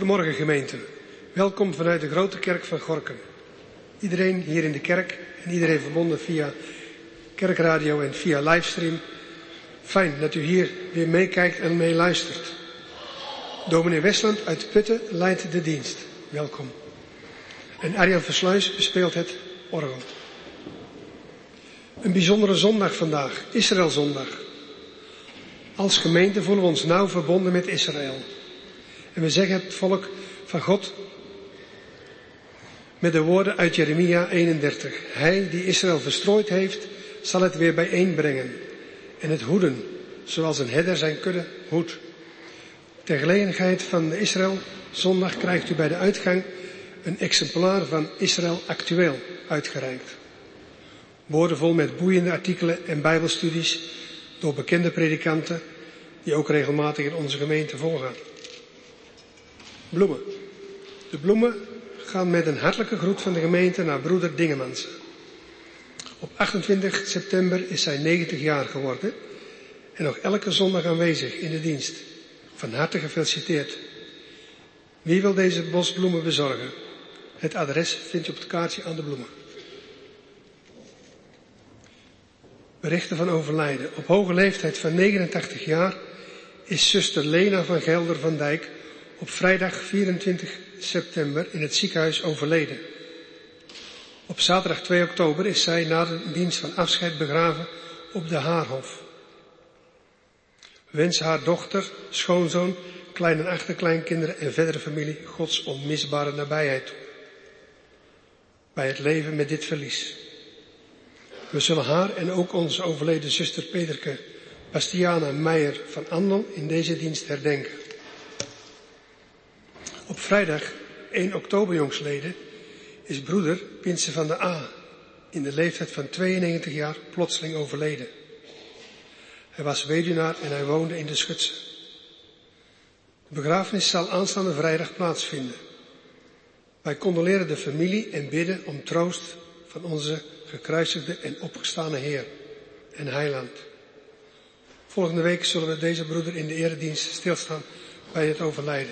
Goedemorgen gemeente. Welkom vanuit de Grote Kerk van Gorinchem. Iedereen hier in de kerk en iedereen verbonden via kerkradio en via livestream. Fijn dat u hier weer meekijkt en meeluistert. Dominee Westland uit Putten leidt de dienst. Welkom. En Arjan Versluis bespeelt het orgel. Een bijzondere zondag vandaag, Israëlzondag. Als gemeente voelen we ons nauw verbonden met Israël. En we zeggen het volk van God met de woorden uit Jeremia 31. Hij die Israël verstrooid heeft, zal het weer bijeenbrengen en het hoeden, zoals een herder zijn kudde hoedt. Ter gelegenheid van de Israël zondag krijgt u bij de uitgang een exemplaar van Israël Actueel uitgereikt. Woorden vol met boeiende artikelen en bijbelstudies door bekende predikanten die ook regelmatig in onze gemeente voorgaan. Bloemen. De bloemen gaan met een hartelijke groet van de gemeente naar broeder Dingemans. Op 28 september is zij 90 jaar geworden en nog elke zondag aanwezig in de dienst. Van harte gefeliciteerd. Wie wil deze bosbloemen bezorgen? Het adres vindt u op het kaartje aan de bloemen. Berichten van overlijden. Op hoge leeftijd van 89 jaar is zuster Lena van Gelder van Dijk op vrijdag 24 september in het ziekenhuis overleden. Op zaterdag 2 oktober is zij na de dienst van afscheid begraven op de Haarhof. We wensen haar dochter, schoonzoon, klein- en achterkleinkinderen en verdere familie Gods onmisbare nabijheid toe. Bij het leven met dit verlies. We zullen haar en ook onze overleden zuster Peterke Bastiana Meijer van Andel in deze dienst herdenken. Op vrijdag 1 oktober jongsleden is broeder Pinse van der A in de leeftijd van 92 jaar plotseling overleden. Hij was weduwnaar en hij woonde in de Schutse. De begrafenis zal aanstaande vrijdag plaatsvinden. Wij condoleren de familie en bidden om troost van onze gekruisigde en opgestane Heer en Heiland. Volgende week zullen we deze broeder in de eredienst stilstaan bij het overlijden.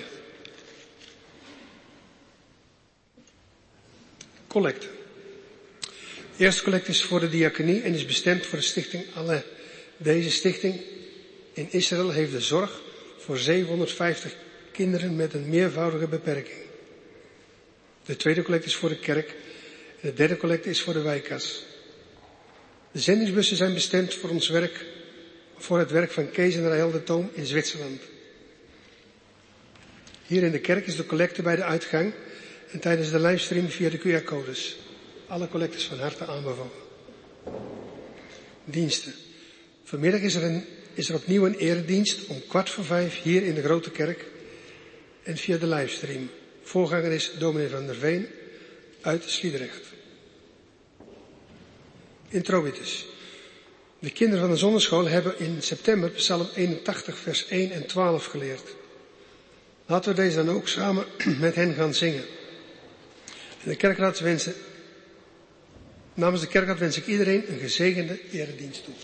Collecte. De eerste collecte is voor de diaconie en is bestemd voor de stichting Alain. Deze stichting in Israël heeft de zorg voor 750 kinderen met een meervoudige beperking. De tweede collecte is voor de kerk en de derde collecte is voor de wijkkas. De zendingsbussen zijn bestemd voor het werk van Kees en Rahel de Toom in Zwitserland. Hier in de kerk is de collecte bij de uitgang en tijdens de livestream via de QR-codes. Alle collectes van harte aanbevolen. Diensten. Vanmiddag is er opnieuw een eredienst om 4:15 hier in de Grote Kerk en via de livestream. Voorganger is dominee van der Veen uit Sliedrecht. Introitus. De kinderen van de zonneschool hebben in september Psalm 81 vers 1 en 12 geleerd. Laten we deze dan ook samen met hen gaan zingen. Namens de kerkraad wens ik iedereen een gezegende eredienst toe.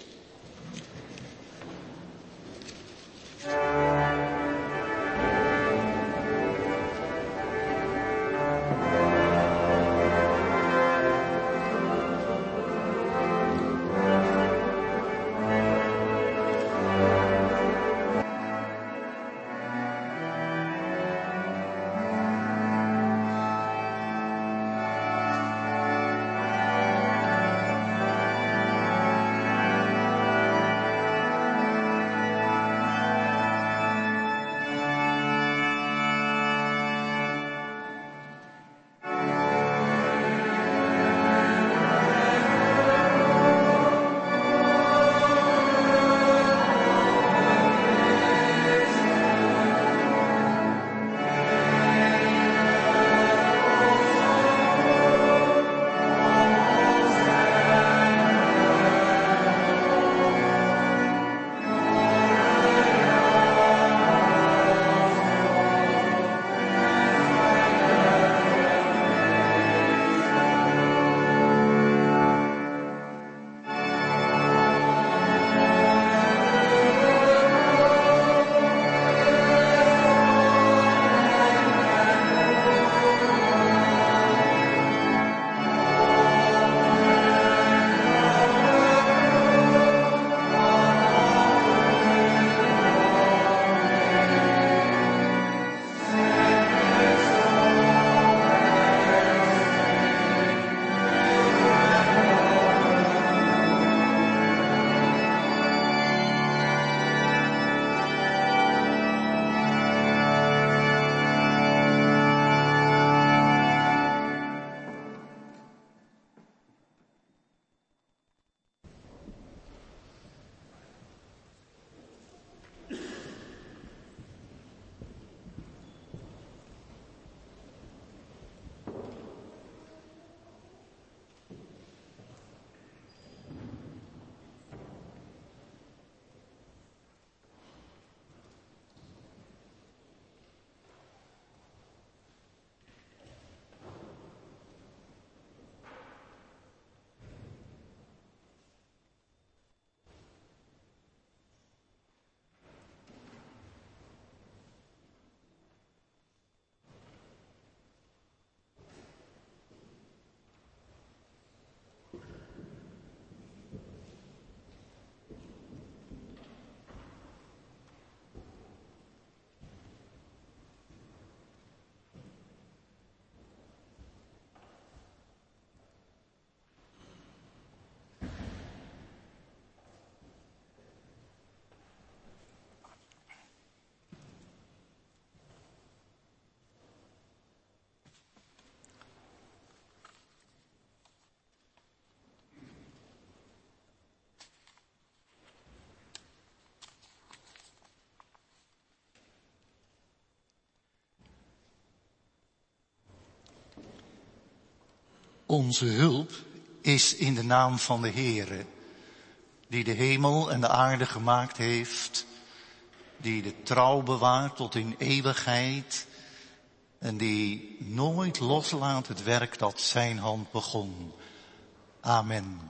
Onze hulp is in de naam van de Heere, die de hemel en de aarde gemaakt heeft, die de trouw bewaart tot in eeuwigheid en die nooit loslaat het werk dat zijn hand begon. Amen.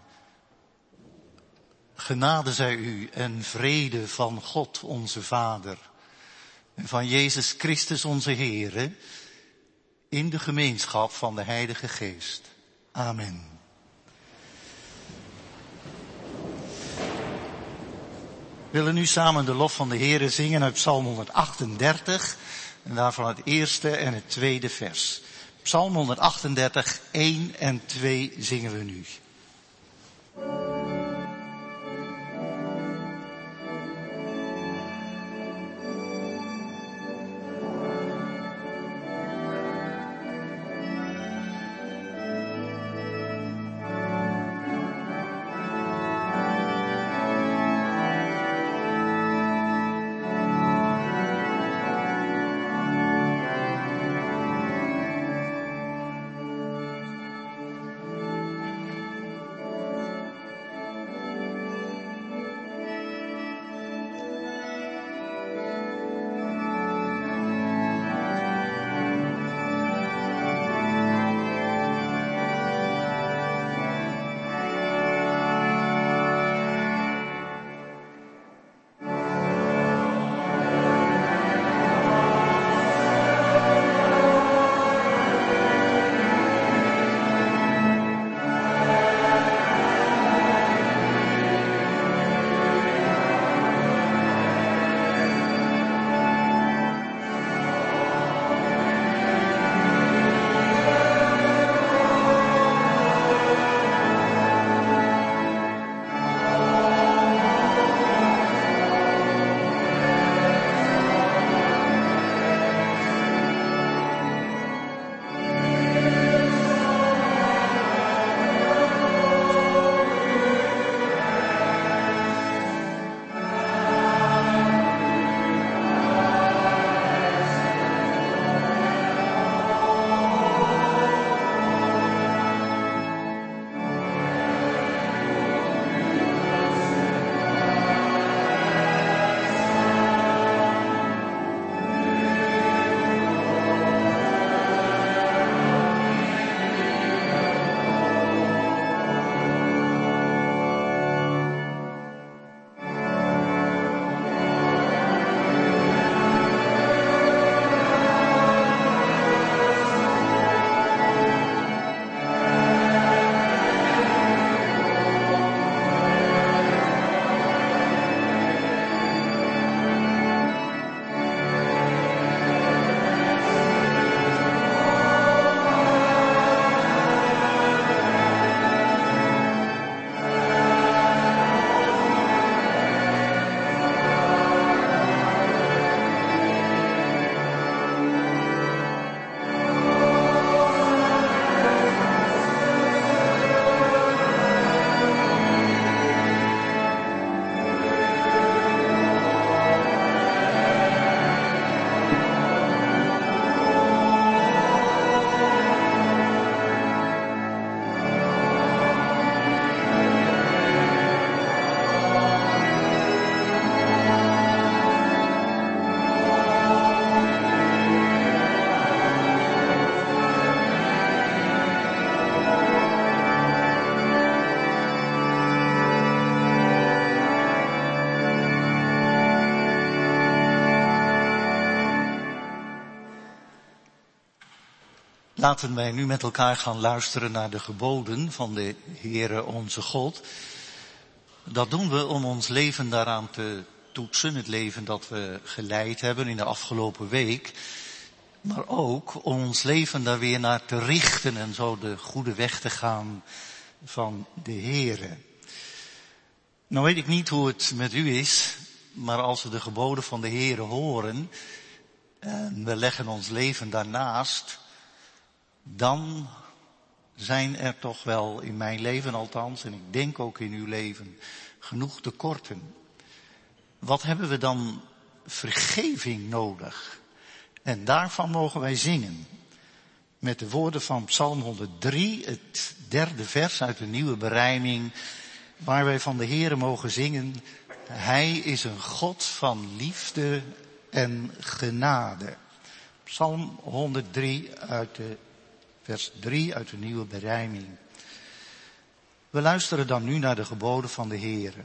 Genade zij u en vrede van God onze Vader en van Jezus Christus onze Heere in de gemeenschap van de Heilige Geest. Amen. We willen nu samen de lof van de Heere zingen uit Psalm 138 en daarvan het eerste en het tweede vers. Psalm 138, 1 en 2 zingen we nu. Laten wij nu met elkaar gaan luisteren naar de geboden van de Heere onze God. Dat doen we om ons leven daaraan te toetsen, het leven dat we geleid hebben in de afgelopen week. Maar ook om ons leven daar weer naar te richten en zo de goede weg te gaan van de Heere. Nou weet ik niet hoe het met u is, maar als we de geboden van de Heere horen en we leggen ons leven daarnaast, dan zijn er toch wel in mijn leven althans, en ik denk ook in uw leven, genoeg tekorten. Wat hebben we dan vergeving nodig? En daarvan mogen wij zingen. met de woorden van Psalm 103, het 3e vers uit de nieuwe berijming, waar wij van de Heere mogen zingen: Hij is een God van liefde en genade. Psalm 103 uit de vers 3 uit de nieuwe berijming. We luisteren dan nu naar de geboden van de Heere.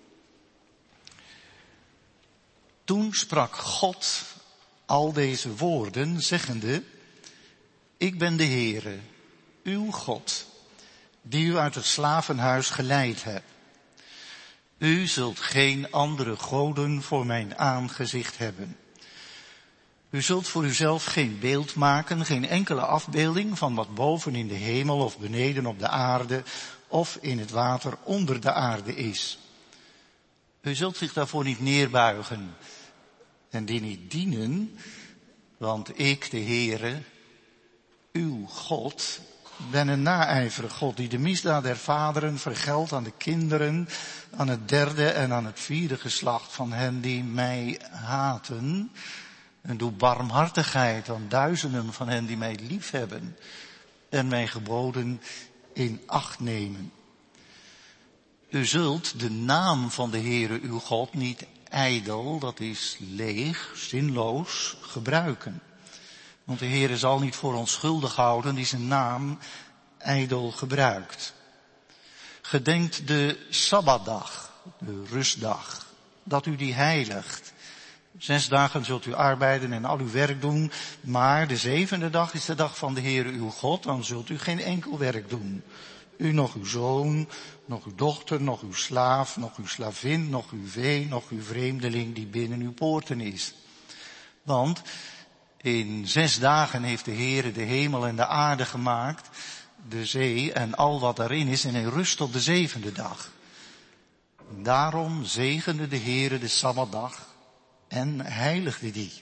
Toen sprak God al deze woorden, zeggende: Ik ben de Heere, uw God, die u uit het slavenhuis geleid hebt. U zult geen andere goden voor mijn aangezicht hebben. U zult voor uzelf geen beeld maken, geen enkele afbeelding van wat boven in de hemel of beneden op de aarde of in het water onder de aarde is. U zult zich daarvoor niet neerbuigen en die niet dienen, want ik, de Heere, uw God, ben een naijverig God die de misdaad der vaderen vergeldt aan de kinderen, aan het 3e en aan het 4e geslacht van hen die mij haten. En doe barmhartigheid aan duizenden van hen die mij liefhebben en mijn geboden in acht nemen. U zult de naam van de Heere uw God niet ijdel, dat is leeg, zinloos, gebruiken. Want de Heere zal niet voor onschuldig houden die zijn naam ijdel gebruikt. Gedenkt de Sabbatdag, de rustdag, dat u die heiligt. 6 dagen zult u arbeiden en al uw werk doen, maar de 7e dag is de dag van de Heere uw God, dan zult u geen enkel werk doen. U, nog uw zoon, nog uw dochter, nog uw slaaf, nog uw slavin, nog uw vee, nog uw vreemdeling die binnen uw poorten is. Want in 6 dagen heeft de Heere de hemel en de aarde gemaakt, de zee en al wat daarin is, en hij rust op de 7e dag. Daarom zegende de Heere de Sabbatdag en heiligde die.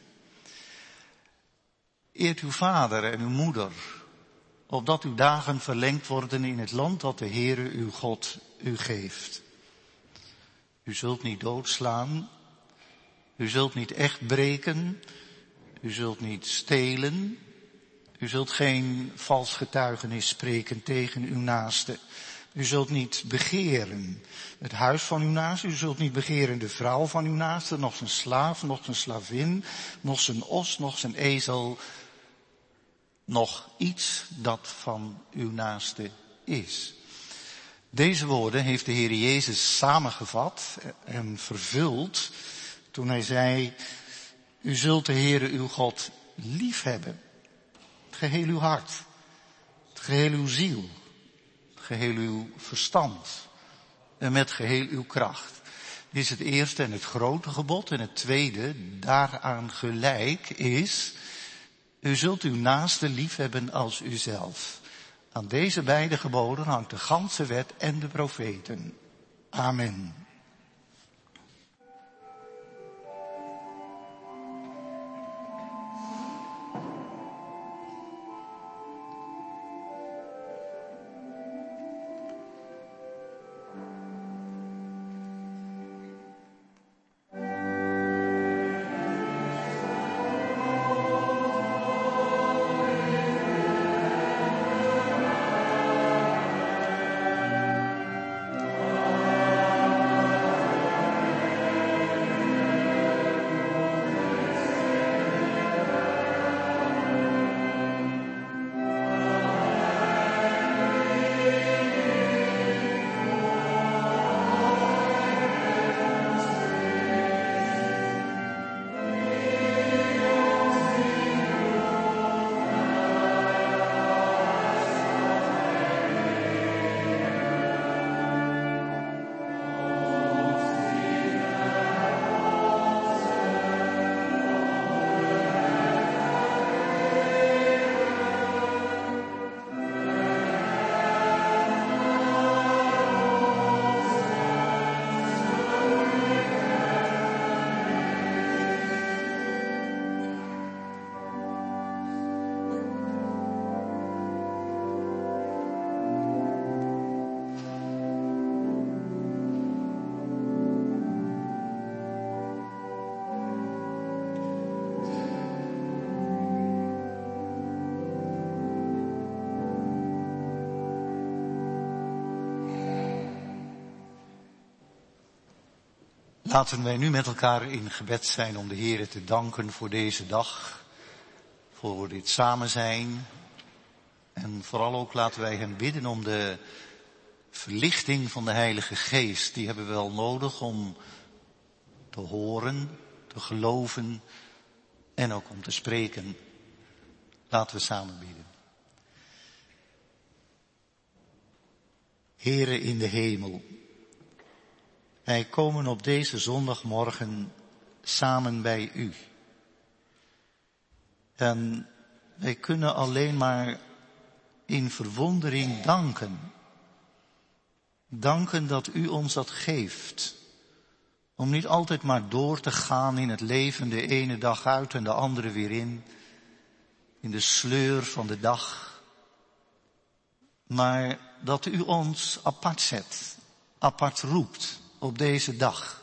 Eert uw vader en uw moeder, opdat uw dagen verlengd worden in het land dat de Heere uw God u geeft. U zult niet doodslaan, u zult niet echt breken, u zult niet stelen, u zult geen vals getuigenis spreken tegen uw naaste. U zult niet begeren het huis van uw naaste, u zult niet begeren de vrouw van uw naaste, nog zijn slaaf, nog zijn slavin, nog zijn os, nog zijn ezel, nog iets dat van uw naaste is. Deze woorden heeft de Heer Jezus samengevat en vervuld toen hij zei: U zult de Heere uw God lief hebben. Het geheel uw hart, het geheel uw ziel, het geheel uw verstand en met geheel uw kracht. Dit is het eerste en het grote gebod. En het tweede, daaraan gelijk, is: U zult uw naaste lief hebben als uzelf. Aan deze beide geboden hangt de ganse wet en de profeten. Amen. Laten wij nu met elkaar in gebed zijn om de Heere te danken voor deze dag, voor dit samen zijn. En vooral ook laten wij hem bidden om de verlichting van de Heilige Geest. Die hebben we wel nodig om te horen, te geloven en ook om te spreken. Laten we samen bidden. Heere in de hemel, wij komen op deze zondagmorgen samen bij u. En wij kunnen alleen maar in verwondering danken. Danken dat u ons dat geeft. Om niet altijd maar door te gaan in het leven, de ene dag uit en de andere weer in. In de sleur van de dag. Maar dat u ons apart zet, apart roept op deze dag.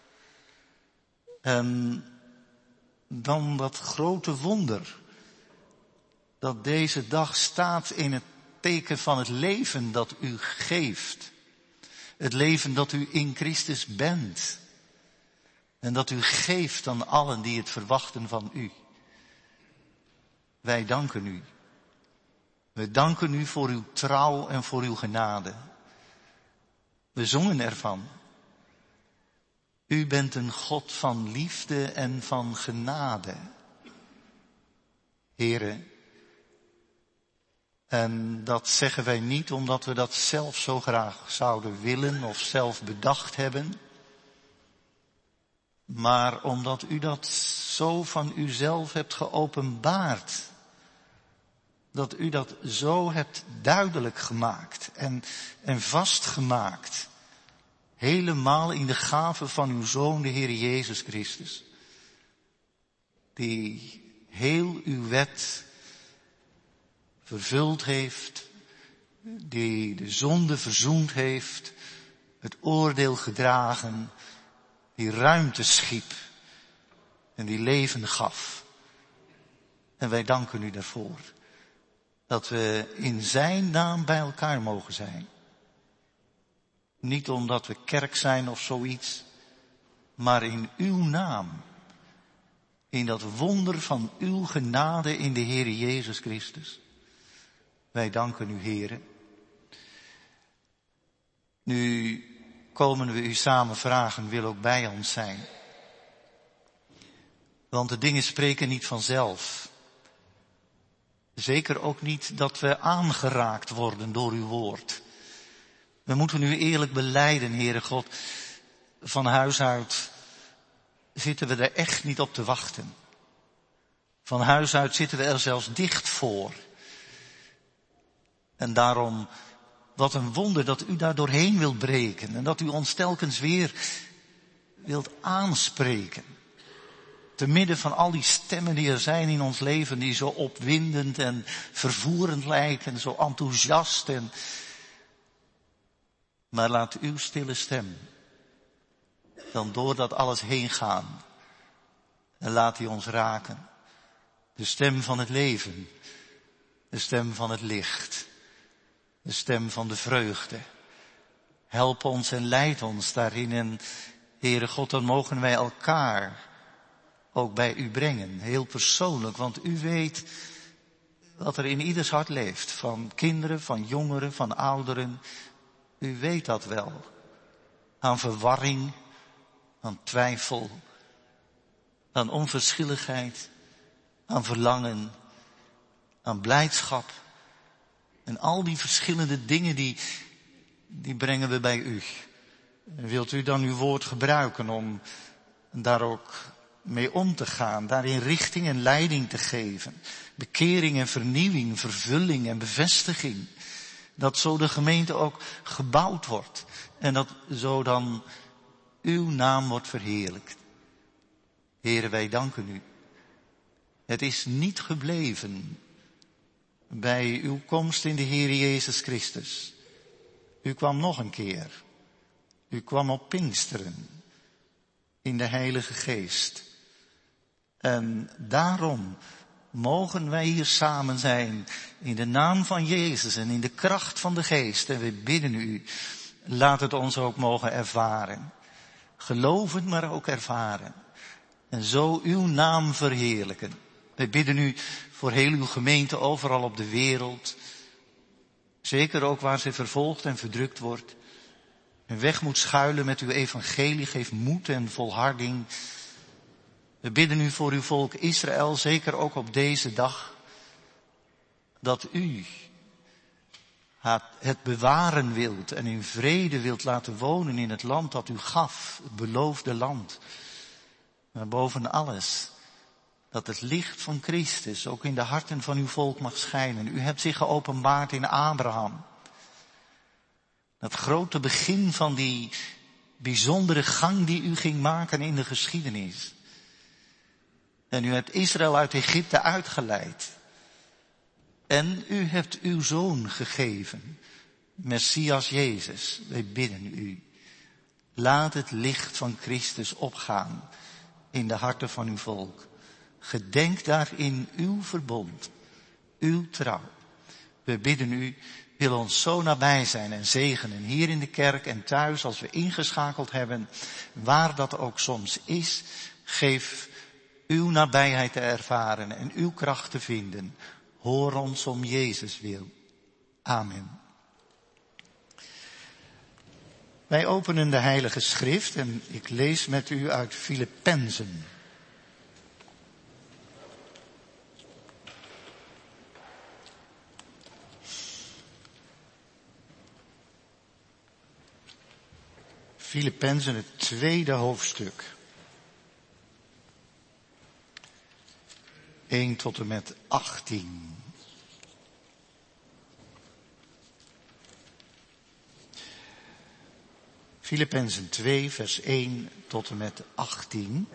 En dan dat grote wonder, dat deze dag staat in het teken van het leven dat u geeft. Het leven dat u in Christus bent. En dat u geeft aan allen die het verwachten van u. Wij danken u. We danken u voor uw trouw en voor uw genade. We zongen ervan. U bent een God van liefde en van genade. Heere, en dat zeggen wij niet omdat we dat zelf zo graag zouden willen of zelf bedacht hebben. Maar omdat u dat zo van uzelf hebt geopenbaard. Dat u dat zo hebt duidelijk gemaakt en vastgemaakt. Helemaal in de gave van uw Zoon, de Heer Jezus Christus. Die heel uw wet vervuld heeft. Die de zonde verzoend heeft. Het oordeel gedragen. Die ruimte schiep. En die leven gaf. En wij danken u daarvoor. Dat we in zijn naam bij elkaar mogen zijn. Niet omdat we kerk zijn of zoiets, maar in uw naam. In dat wonder van uw genade in de Heer Jezus Christus. Wij danken u, Heere. Nu komen we u samen vragen, wil ook bij ons zijn. Want de dingen spreken niet vanzelf. Zeker ook niet dat we aangeraakt worden door uw woord. We moeten nu eerlijk belijden, Heere God. Van huis uit zitten we er echt niet op te wachten. Van huis uit zitten we er zelfs dicht voor. En daarom, wat een wonder dat u daar doorheen wilt breken. En dat u ons telkens weer wilt aanspreken. Te midden van al die stemmen die er zijn in ons leven, die zo opwindend en vervoerend lijken, zo enthousiast. Maar laat uw stille stem dan door dat alles heen gaan. En laat die ons raken. De stem van het leven. De stem van het licht. De stem van de vreugde. Help ons en leid ons daarin. En Heere God, dan mogen wij elkaar ook bij u brengen. Heel persoonlijk, want u weet wat er in ieders hart leeft. Van kinderen, van jongeren, van ouderen. U weet dat wel. Aan verwarring, aan twijfel, aan onverschilligheid, aan verlangen, aan blijdschap. En al die verschillende dingen die brengen we bij u. En wilt u dan uw woord gebruiken om daar ook mee om te gaan, daarin richting en leiding te geven. Bekering en vernieuwing, vervulling en bevestiging. Dat zo de gemeente ook gebouwd wordt. En dat zo dan uw naam wordt verheerlijkt. Heere, wij danken u. Het is niet gebleven bij uw komst in de Heer Jezus Christus. U kwam nog een keer. U kwam op Pinksteren. In de Heilige Geest. En daarom mogen wij hier samen zijn in de naam van Jezus en in de kracht van de Geest. En we bidden u, laat het ons ook mogen ervaren. Geloven, maar ook ervaren. En zo uw naam verheerlijken. Wij bidden u voor heel uw gemeente overal op de wereld. Zeker ook waar ze vervolgd en verdrukt wordt. En weg moet schuilen met uw evangelie. Geef moed en volharding. We bidden u voor uw volk Israël, zeker ook op deze dag. Dat u het bewaren wilt en in vrede wilt laten wonen in het land dat u gaf. Het beloofde land. Maar boven alles, dat het licht van Christus ook in de harten van uw volk mag schijnen. U hebt zich geopenbaard in Abraham. Dat grote begin van die bijzondere gang die u ging maken in de geschiedenis. En u hebt Israël uit Egypte uitgeleid. En u hebt uw zoon gegeven, Messias Jezus. Wij bidden u, laat het licht van Christus opgaan in de harten van uw volk. Gedenk daarin uw verbond, uw trouw. We bidden u, wil ons zo nabij zijn en zegenen, hier in de kerk en thuis als we ingeschakeld hebben, waar dat ook soms is. Geef uw nabijheid te ervaren en uw kracht te vinden. Hoor ons om Jezus wil. Amen. Wij openen de Heilige Schrift en ik lees met u uit Filippenzen. Filippenzen, het 2e hoofdstuk. 1 tot en met 18. Filippenzen 2, vers 1 tot en met 18.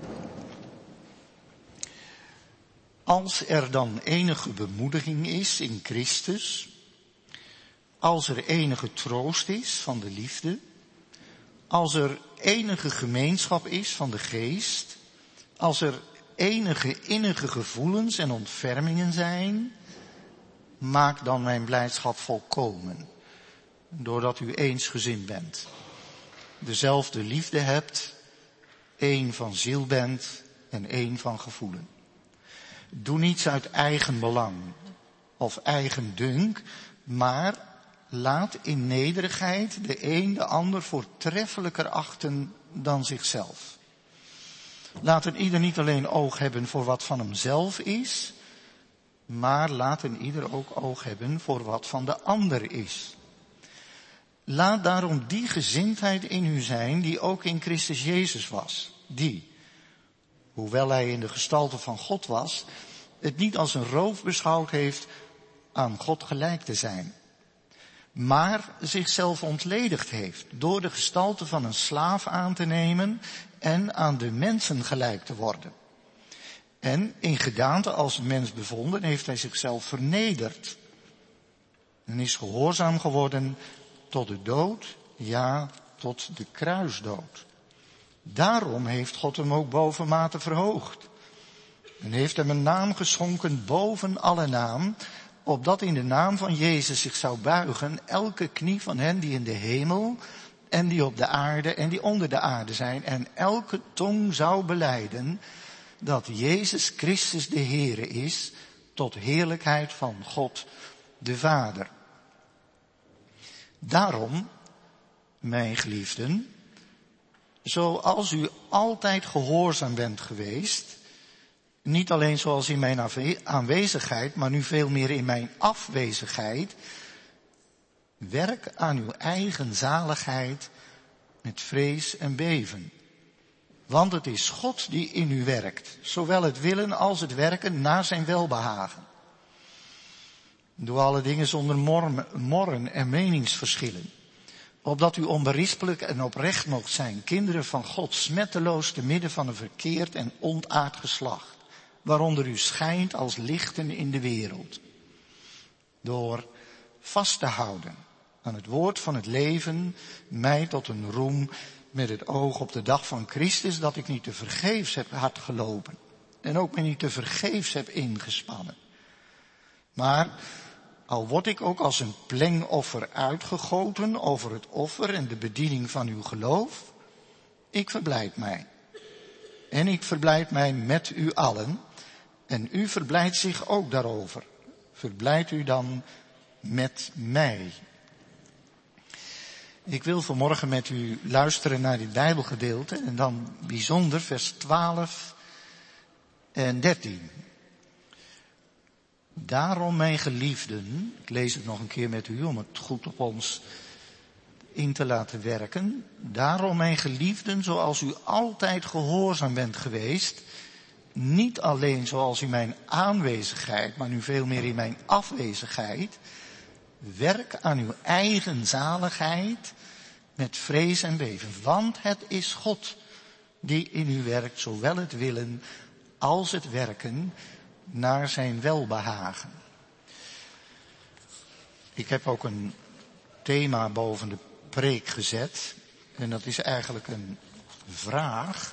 Als er dan enige bemoediging is in Christus, als er enige troost is van de liefde, als er enige gemeenschap is van de geest, als er enige innige gevoelens en ontfermingen zijn, maak dan mijn blijdschap volkomen, doordat u eensgezind bent, dezelfde liefde hebt, één van ziel bent en één van gevoelen. Doe niets uit eigen belang of eigen dunk, maar laat in nederigheid de een de ander voortreffelijker achten dan zichzelf. Laat een ieder niet alleen oog hebben voor wat van hemzelf is, maar laat een ieder ook oog hebben voor wat van de ander is. Laat daarom die gezindheid in u zijn die ook in Christus Jezus was. Die, hoewel hij in de gestalte van God was, het niet als een roof beschouwd heeft aan God gelijk te zijn, maar zichzelf ontledigd heeft door de gestalte van een slaaf aan te nemen en aan de mensen gelijk te worden. En in gedaante als mens bevonden heeft hij zichzelf vernederd en is gehoorzaam geworden tot de dood, ja, tot de kruisdood. Daarom heeft God hem ook bovenmate verhoogd en heeft hem een naam geschonken boven alle naam, opdat in de naam van Jezus zich zou buigen elke knie van hen die in de hemel en die op de aarde en die onder de aarde zijn, en elke tong zou belijden dat Jezus Christus de Heere is, tot heerlijkheid van God de Vader. Daarom, mijn geliefden, zoals u altijd gehoorzaam bent geweest, niet alleen zoals in mijn aanwezigheid, maar nu veel meer in mijn afwezigheid, werk aan uw eigen zaligheid met vrees en beven. Want het is God die in u werkt, zowel het willen als het werken naar zijn welbehagen. Doe alle dingen zonder morren en meningsverschillen, opdat u onberispelijk en oprecht moogt zijn, kinderen van God, smetteloos te midden van een verkeerd en ontaard geslacht, waaronder u schijnt als lichten in de wereld. Door vast te houden aan het woord van het leven, mij tot een roem met het oog op de dag van Christus, dat ik niet te vergeefs heb hard gelopen en ook me niet te vergeefs heb ingespannen. Maar al word ik ook als een plengoffer uitgegoten over het offer en de bediening van uw geloof, Ik verblijd mij. En ik verblijd mij met u allen. En u verblijdt zich ook daarover. Verblijd u dan met mij. Ik wil vanmorgen met u luisteren naar dit Bijbelgedeelte. En dan bijzonder vers 12 en 13. Daarom, mijn geliefden, ik lees het nog een keer met u om het goed op ons in te laten werken. Daarom, mijn geliefden, zoals u altijd gehoorzaam bent geweest, niet alleen zoals in mijn aanwezigheid, maar nu veel meer in mijn afwezigheid, werk aan uw eigen zaligheid met vrees en beven. Want het is God die in u werkt, zowel het willen als het werken naar zijn welbehagen. Ik heb ook een thema boven de preek gezet. En dat is eigenlijk een vraag.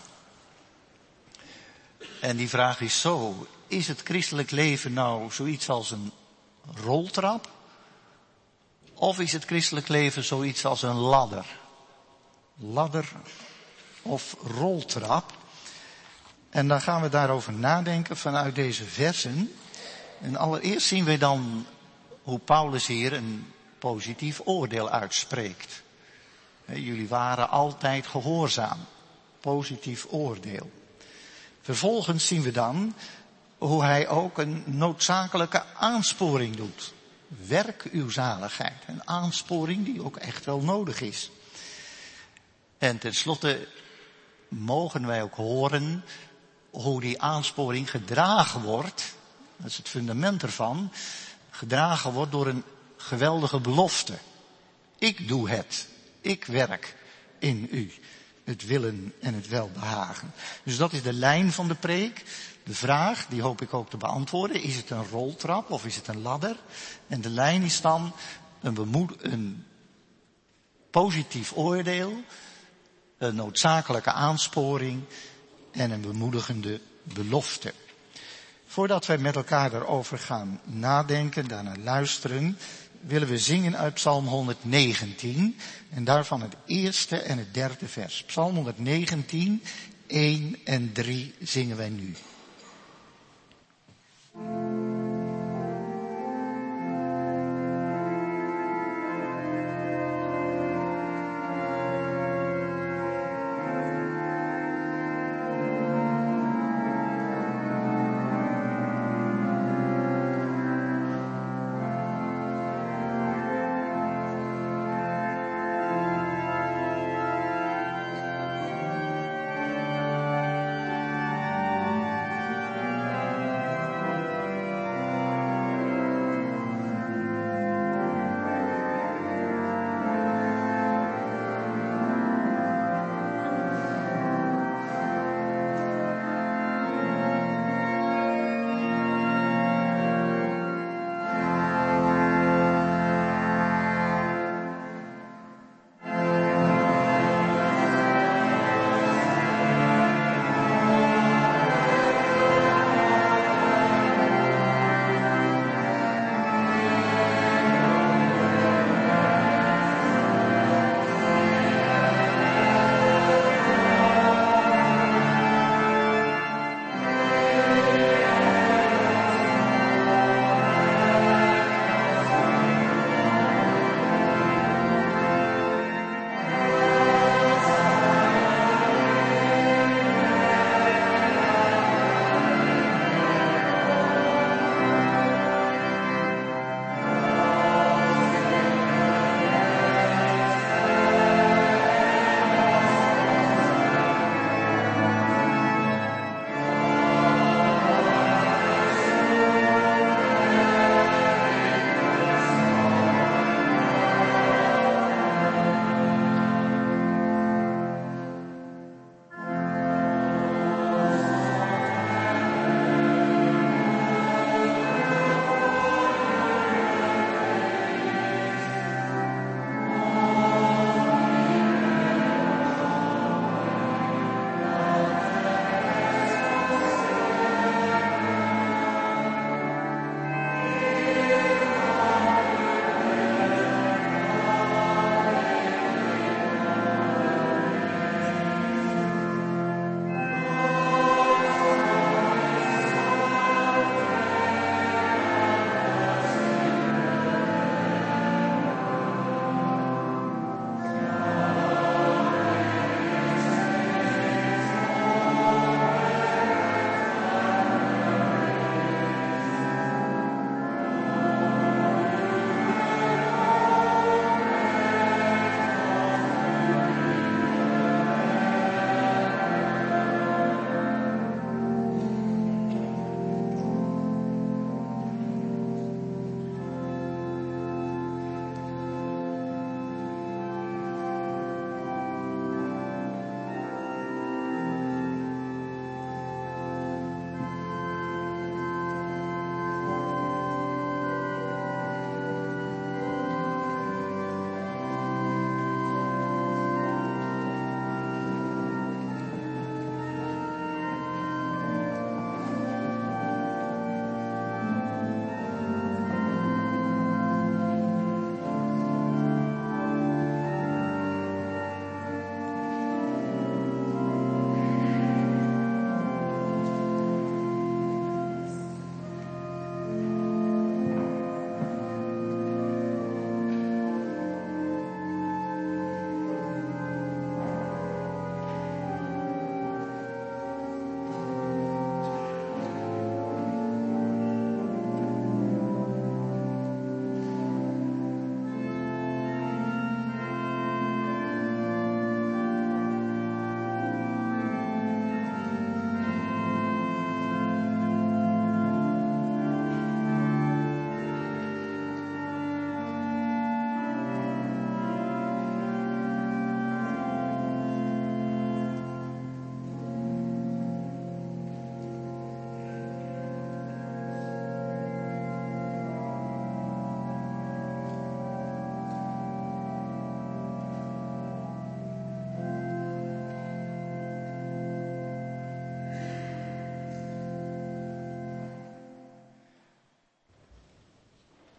En die vraag is zo: is het christelijk leven nou zoiets als een roltrap? Of is het christelijk leven zoiets als een ladder? Ladder of roltrap? En dan gaan we daarover nadenken vanuit deze versen. En allereerst zien we dan hoe Paulus hier een positief oordeel uitspreekt. Jullie waren altijd gehoorzaam. Positief oordeel. Vervolgens zien we dan hoe hij ook een noodzakelijke aansporing doet. Werk uw zaligheid. Een aansporing die ook echt wel nodig is. En tenslotte mogen wij ook horen hoe die aansporing gedragen wordt. Dat is het fundament ervan. Gedragen wordt door een geweldige belofte. Ik doe het. Ik werk in u. Het willen en het welbehagen. Dus dat is de lijn van de preek. De vraag, die hoop ik ook te beantwoorden. Is het een roltrap of is het een ladder? En de lijn is dan een positief oordeel, een noodzakelijke aansporing en een bemoedigende belofte. Voordat wij met elkaar daarover gaan nadenken, daarnaar luisteren, willen we zingen uit Psalm 119 en daarvan het eerste en het derde vers. Psalm 119, 1 en 3 zingen wij nu.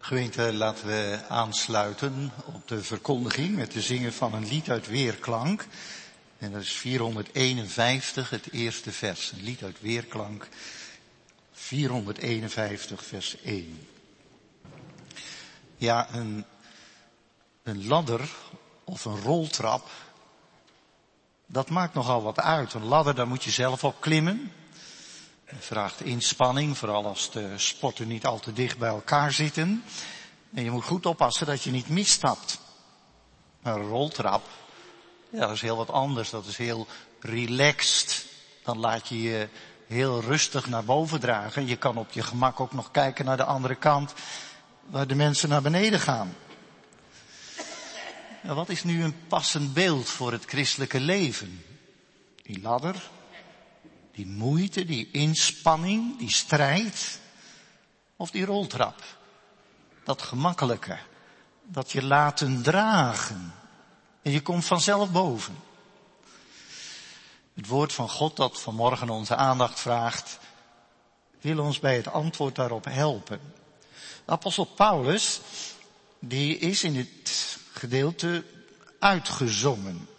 Gemeente, laten we aansluiten op de verkondiging met te zingen van een lied uit Weerklank. En dat is 451, het eerste vers. Een lied uit Weerklank, 451, vers 1. Ja, een ladder of een roltrap, dat maakt nogal wat uit. Een ladder, daar moet je zelf op klimmen. Het vraagt inspanning, vooral als de sporten niet al te dicht bij elkaar zitten. En je moet goed oppassen dat je niet misstapt. Maar een roltrap, ja, dat is heel wat anders. Dat is heel relaxed. Dan laat je je heel rustig naar boven dragen. Je kan op je gemak ook nog kijken naar de andere kant, waar de mensen naar beneden gaan. Nou, wat is nu een passend beeld voor het christelijke leven? Die ladder, die moeite, die inspanning, die strijd, of die roltrap? Dat gemakkelijke, dat je laten dragen. En je komt vanzelf boven. Het woord van God dat vanmorgen onze aandacht vraagt, wil ons bij het antwoord daarop helpen. De apostel Paulus, die is in dit gedeelte uitgezongen.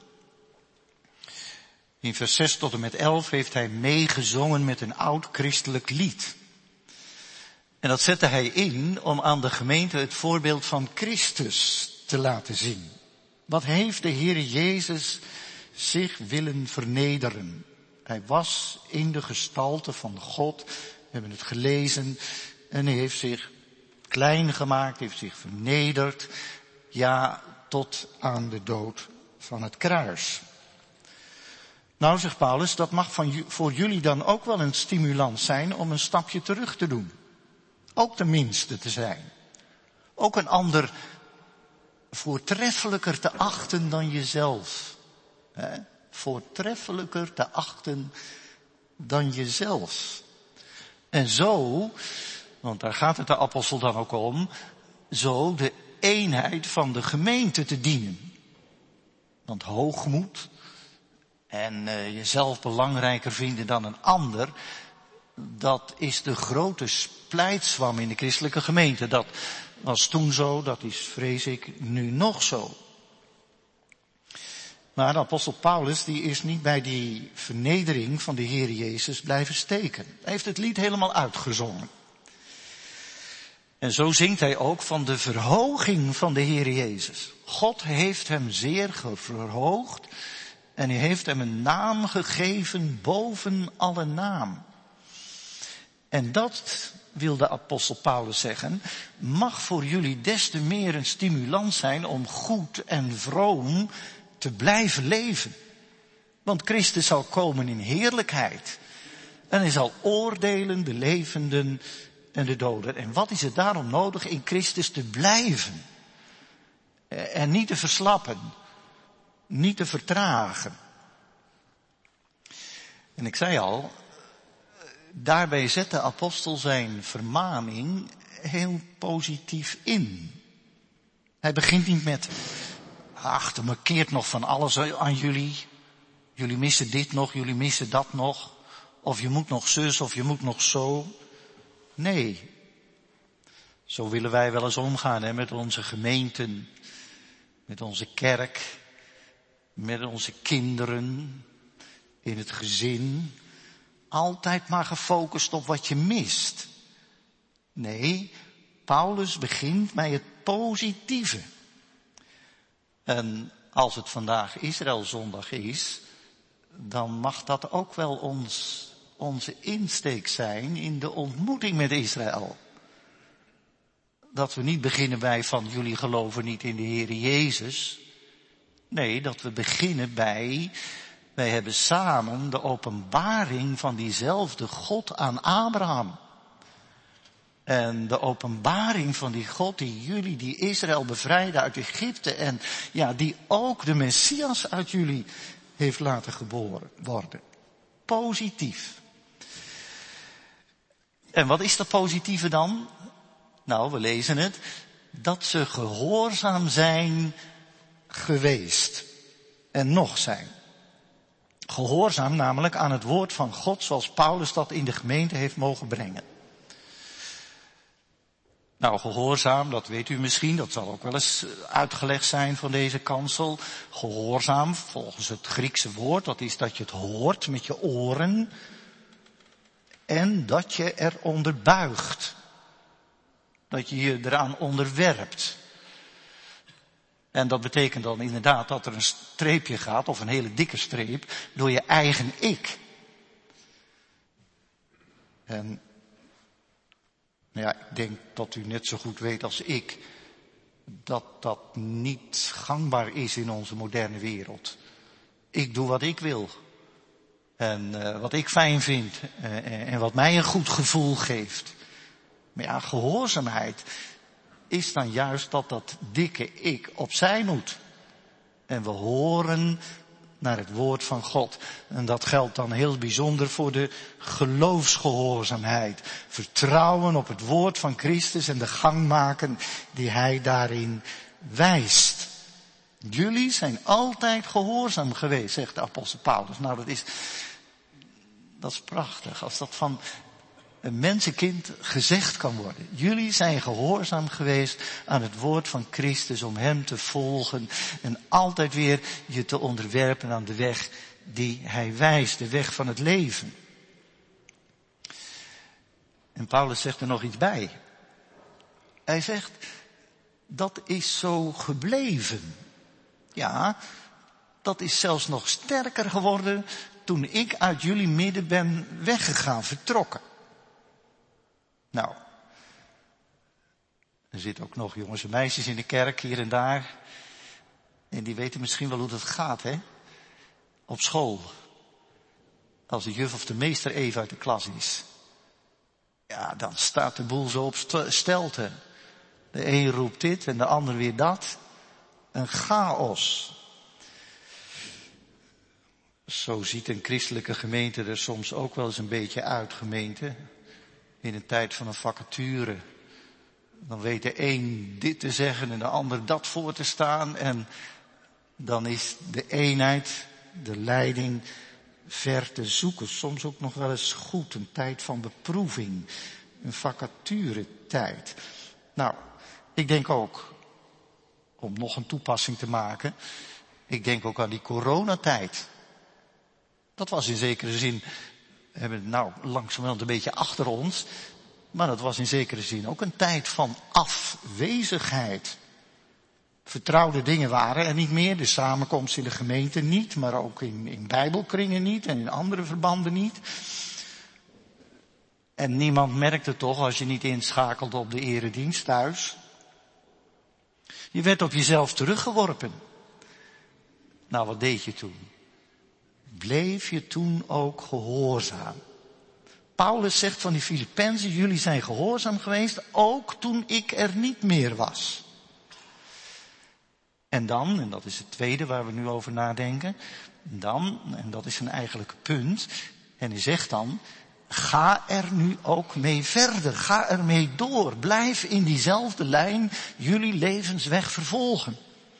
In vers 6 tot en met 11 heeft hij meegezongen met een oud christelijk lied. En dat zette hij in om aan de gemeente het voorbeeld van Christus te laten zien. Wat heeft de Heer Jezus zich willen vernederen? Hij was in de gestalte van God, we hebben het gelezen, en hij heeft zich klein gemaakt, heeft zich vernederd, ja, tot aan de dood van het kruis. Nou, zegt Paulus, dat mag voor jullie dan ook wel een stimulans zijn om een stapje terug te doen. Ook de minste te zijn. Ook een ander voortreffelijker te achten dan jezelf. Voortreffelijker te achten dan jezelf. En zo, want daar gaat het de apostel dan ook om, zo de eenheid van de gemeente te dienen. Want hoogmoed en jezelf belangrijker vinden dan een ander, dat is de grote splijtswam in de christelijke gemeente. Dat was toen zo, dat is, vrees ik, nu nog zo. Maar de apostel Paulus, die is niet bij die vernedering van de Heer Jezus blijven steken. Hij heeft het lied helemaal uitgezongen. En zo zingt hij ook van de verhoging van de Heer Jezus. God heeft hem zeer verhoogd en hij heeft hem een naam gegeven boven alle naam. En dat, wil de apostel Paulus zeggen, mag voor jullie des te meer een stimulans zijn om goed en vroom te blijven leven. Want Christus zal komen in heerlijkheid. En hij zal oordelen de levenden en de doden. En wat is het daarom nodig in Christus te blijven? En niet te verslappen. Niet te vertragen. En ik zei al, daarbij zet de apostel zijn vermaning heel positief in. Hij begint niet met, ach, er mankeert nog van alles aan jullie. Jullie missen dit nog, jullie missen dat nog. Of je moet nog zus, of je moet nog zo. Nee. Zo willen wij wel eens omgaan, hè, met onze gemeenten, met onze kerk, met onze kinderen, in het gezin. Altijd maar gefocust op wat je mist. Nee, Paulus begint bij het positieve. En als het vandaag Israëlzondag is, dan mag dat ook wel onze insteek zijn in de ontmoeting met Israël. Dat we niet beginnen bij van jullie geloven niet in de Heer Jezus. Nee, dat we beginnen bij, wij hebben samen de openbaring van diezelfde God aan Abraham. En de openbaring van die God die Israël bevrijdde uit Egypte. En ja, die ook de Messias uit jullie heeft laten geboren worden. Positief. En wat is dat positieve dan? Nou, we lezen het. Dat ze gehoorzaam zijn geweest. En nog zijn. Gehoorzaam namelijk aan het woord van God zoals Paulus dat in de gemeente heeft mogen brengen. Nou, gehoorzaam, dat weet u misschien, dat zal ook wel eens uitgelegd zijn van deze kansel. Gehoorzaam, volgens het Griekse woord, dat is dat je het hoort met je oren en dat je eronder buigt. Dat je je eraan onderwerpt. En dat betekent dan inderdaad dat er een streepje gaat, of een hele dikke streep, door je eigen ik. En ja, ik denk dat u net zo goed weet als ik dat dat niet gangbaar is in onze moderne wereld. Ik doe wat ik wil. En wat ik fijn vind. En wat mij een goed gevoel geeft. Maar ja, gehoorzaamheid is dan juist dat dikke ik opzij moet. En we horen naar het woord van God. En dat geldt dan heel bijzonder voor de geloofsgehoorzaamheid. Vertrouwen op het woord van Christus en de gang maken die hij daarin wijst. Jullie zijn altijd gehoorzaam geweest, zegt de apostel Paulus. Nou, dat is prachtig. Als dat van een mensenkind gezegd kan worden. Jullie zijn gehoorzaam geweest aan het woord van Christus om hem te volgen en altijd weer je te onderwerpen aan de weg die hij wijst, de weg van het leven. En Paulus zegt er nog iets bij. Hij zegt, dat is zo gebleven. Ja, dat is zelfs nog sterker geworden toen ik uit jullie midden ben weggegaan, vertrokken. Nou, er zitten ook nog jongens en meisjes in de kerk hier en daar. En die weten misschien wel hoe dat gaat, hè? Op school. Als de juf of de meester even uit de klas is. Ja, dan staat de boel zo op stelte. De een roept dit en de ander weer dat. Een chaos. Zo ziet een christelijke gemeente er soms ook wel eens een beetje uit, gemeente. In een tijd van een vacature. Dan weet de een dit te zeggen en de ander dat voor te staan. En dan is de eenheid, de leiding, ver te zoeken. Soms ook nog wel eens goed. Een tijd van beproeving. Een vacaturetijd. Nou, ik denk ook, om nog een toepassing te maken. Ik denk ook aan die coronatijd. Dat was in zekere zin, we hebben het nou langzamerhand een beetje achter ons. Maar dat was in zekere zin ook een tijd van afwezigheid. Vertrouwde dingen waren er niet meer. De samenkomst in de gemeente niet. Maar ook in bijbelkringen niet. En in andere verbanden niet. En niemand merkte toch als je niet inschakelde op de eredienst thuis. Je werd op jezelf teruggeworpen. Nou, wat deed je toen? Bleef je toen ook gehoorzaam? Paulus zegt van die Filippenzen, jullie zijn gehoorzaam geweest, ook toen ik er niet meer was. En dan, en dat is het tweede waar we nu over nadenken, dan, en dat is een eigenlijke punt, en hij zegt dan, ga er nu ook mee verder, ga er mee door, blijf in diezelfde lijn jullie levensweg vervolgen.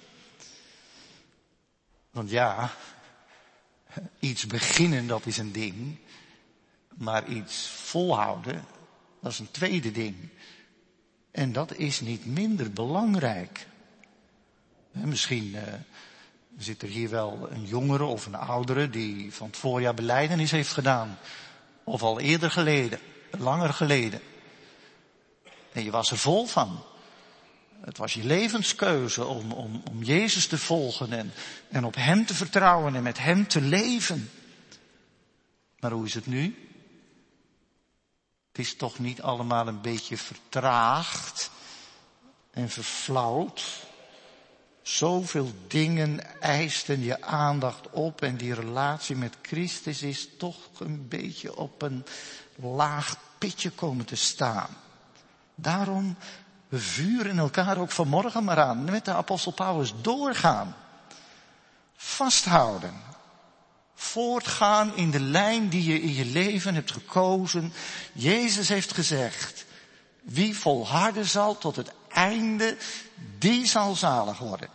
Want ja, iets beginnen, dat is een ding. Maar iets volhouden, dat is een tweede ding. En dat is niet minder belangrijk. Misschien zit er hier wel een jongere of een oudere die van het voorjaar belijdenis heeft gedaan. Of al eerder geleden, langer geleden. En je was er vol van. Het was je levenskeuze om Jezus te volgen en op hem te vertrouwen en met hem te leven. Maar hoe is het nu? Het is toch niet allemaal een beetje vertraagd en verflauwd. Zoveel dingen eisten je aandacht op en die relatie met Christus is toch een beetje op een laag pitje komen te staan. Daarom, we vuren elkaar ook vanmorgen maar aan. Met de apostel Paulus doorgaan. Vasthouden. Voortgaan in de lijn die je in je leven hebt gekozen. Jezus heeft gezegd, wie volharden zal tot het einde, die zal zalig worden.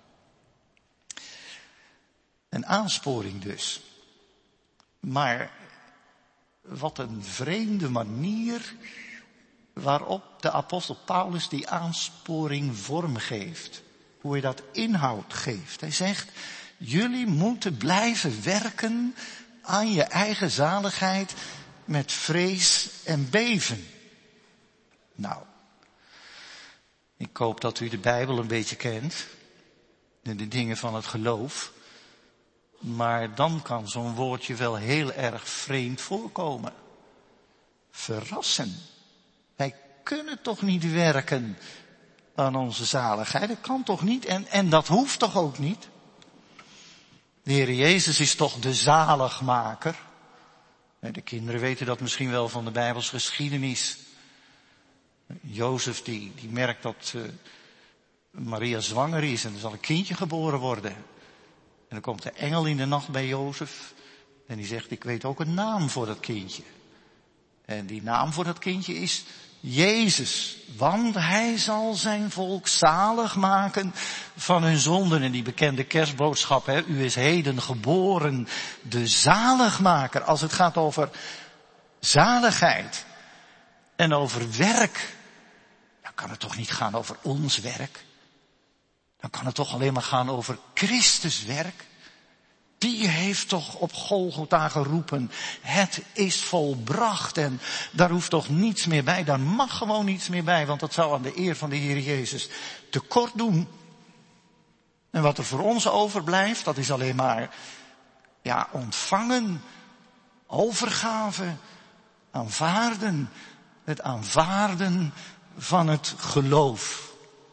Een aansporing dus. Maar wat een vreemde manier waarop de apostel Paulus die aansporing vormgeeft. Hoe hij dat inhoud geeft. Hij zegt, jullie moeten blijven werken aan je eigen zaligheid met vrees en beven. Nou, ik hoop dat u de Bijbel een beetje kent. En de dingen van het geloof. Maar dan kan zo'n woordje wel heel erg vreemd voorkomen. Verrassen. Wij kunnen toch niet werken aan onze zaligheid? Dat kan toch niet? En dat hoeft toch ook niet? De Heer Jezus is toch de zaligmaker? De kinderen weten dat misschien wel van de Bijbelse geschiedenis. Jozef die merkt dat Maria zwanger is en er zal een kindje geboren worden. En dan komt de engel in de nacht bij Jozef en die zegt, ik weet ook een naam voor dat kindje. En die naam voor dat kindje is Jezus, want hij zal zijn volk zalig maken van hun zonden. En die bekende kerstboodschap, u is heden geboren, de zaligmaker. Als het gaat over zaligheid en over werk, dan kan het toch niet gaan over ons werk. Dan kan het toch alleen maar gaan over Christus werk. Die heeft toch op Golgotha geroepen, het is volbracht. En daar hoeft toch niets meer bij, daar mag gewoon niets meer bij. Want dat zou aan de eer van de Heer Jezus tekort doen. En wat er voor ons overblijft, dat is alleen maar ontvangen, overgave, aanvaarden. Het aanvaarden van het geloof.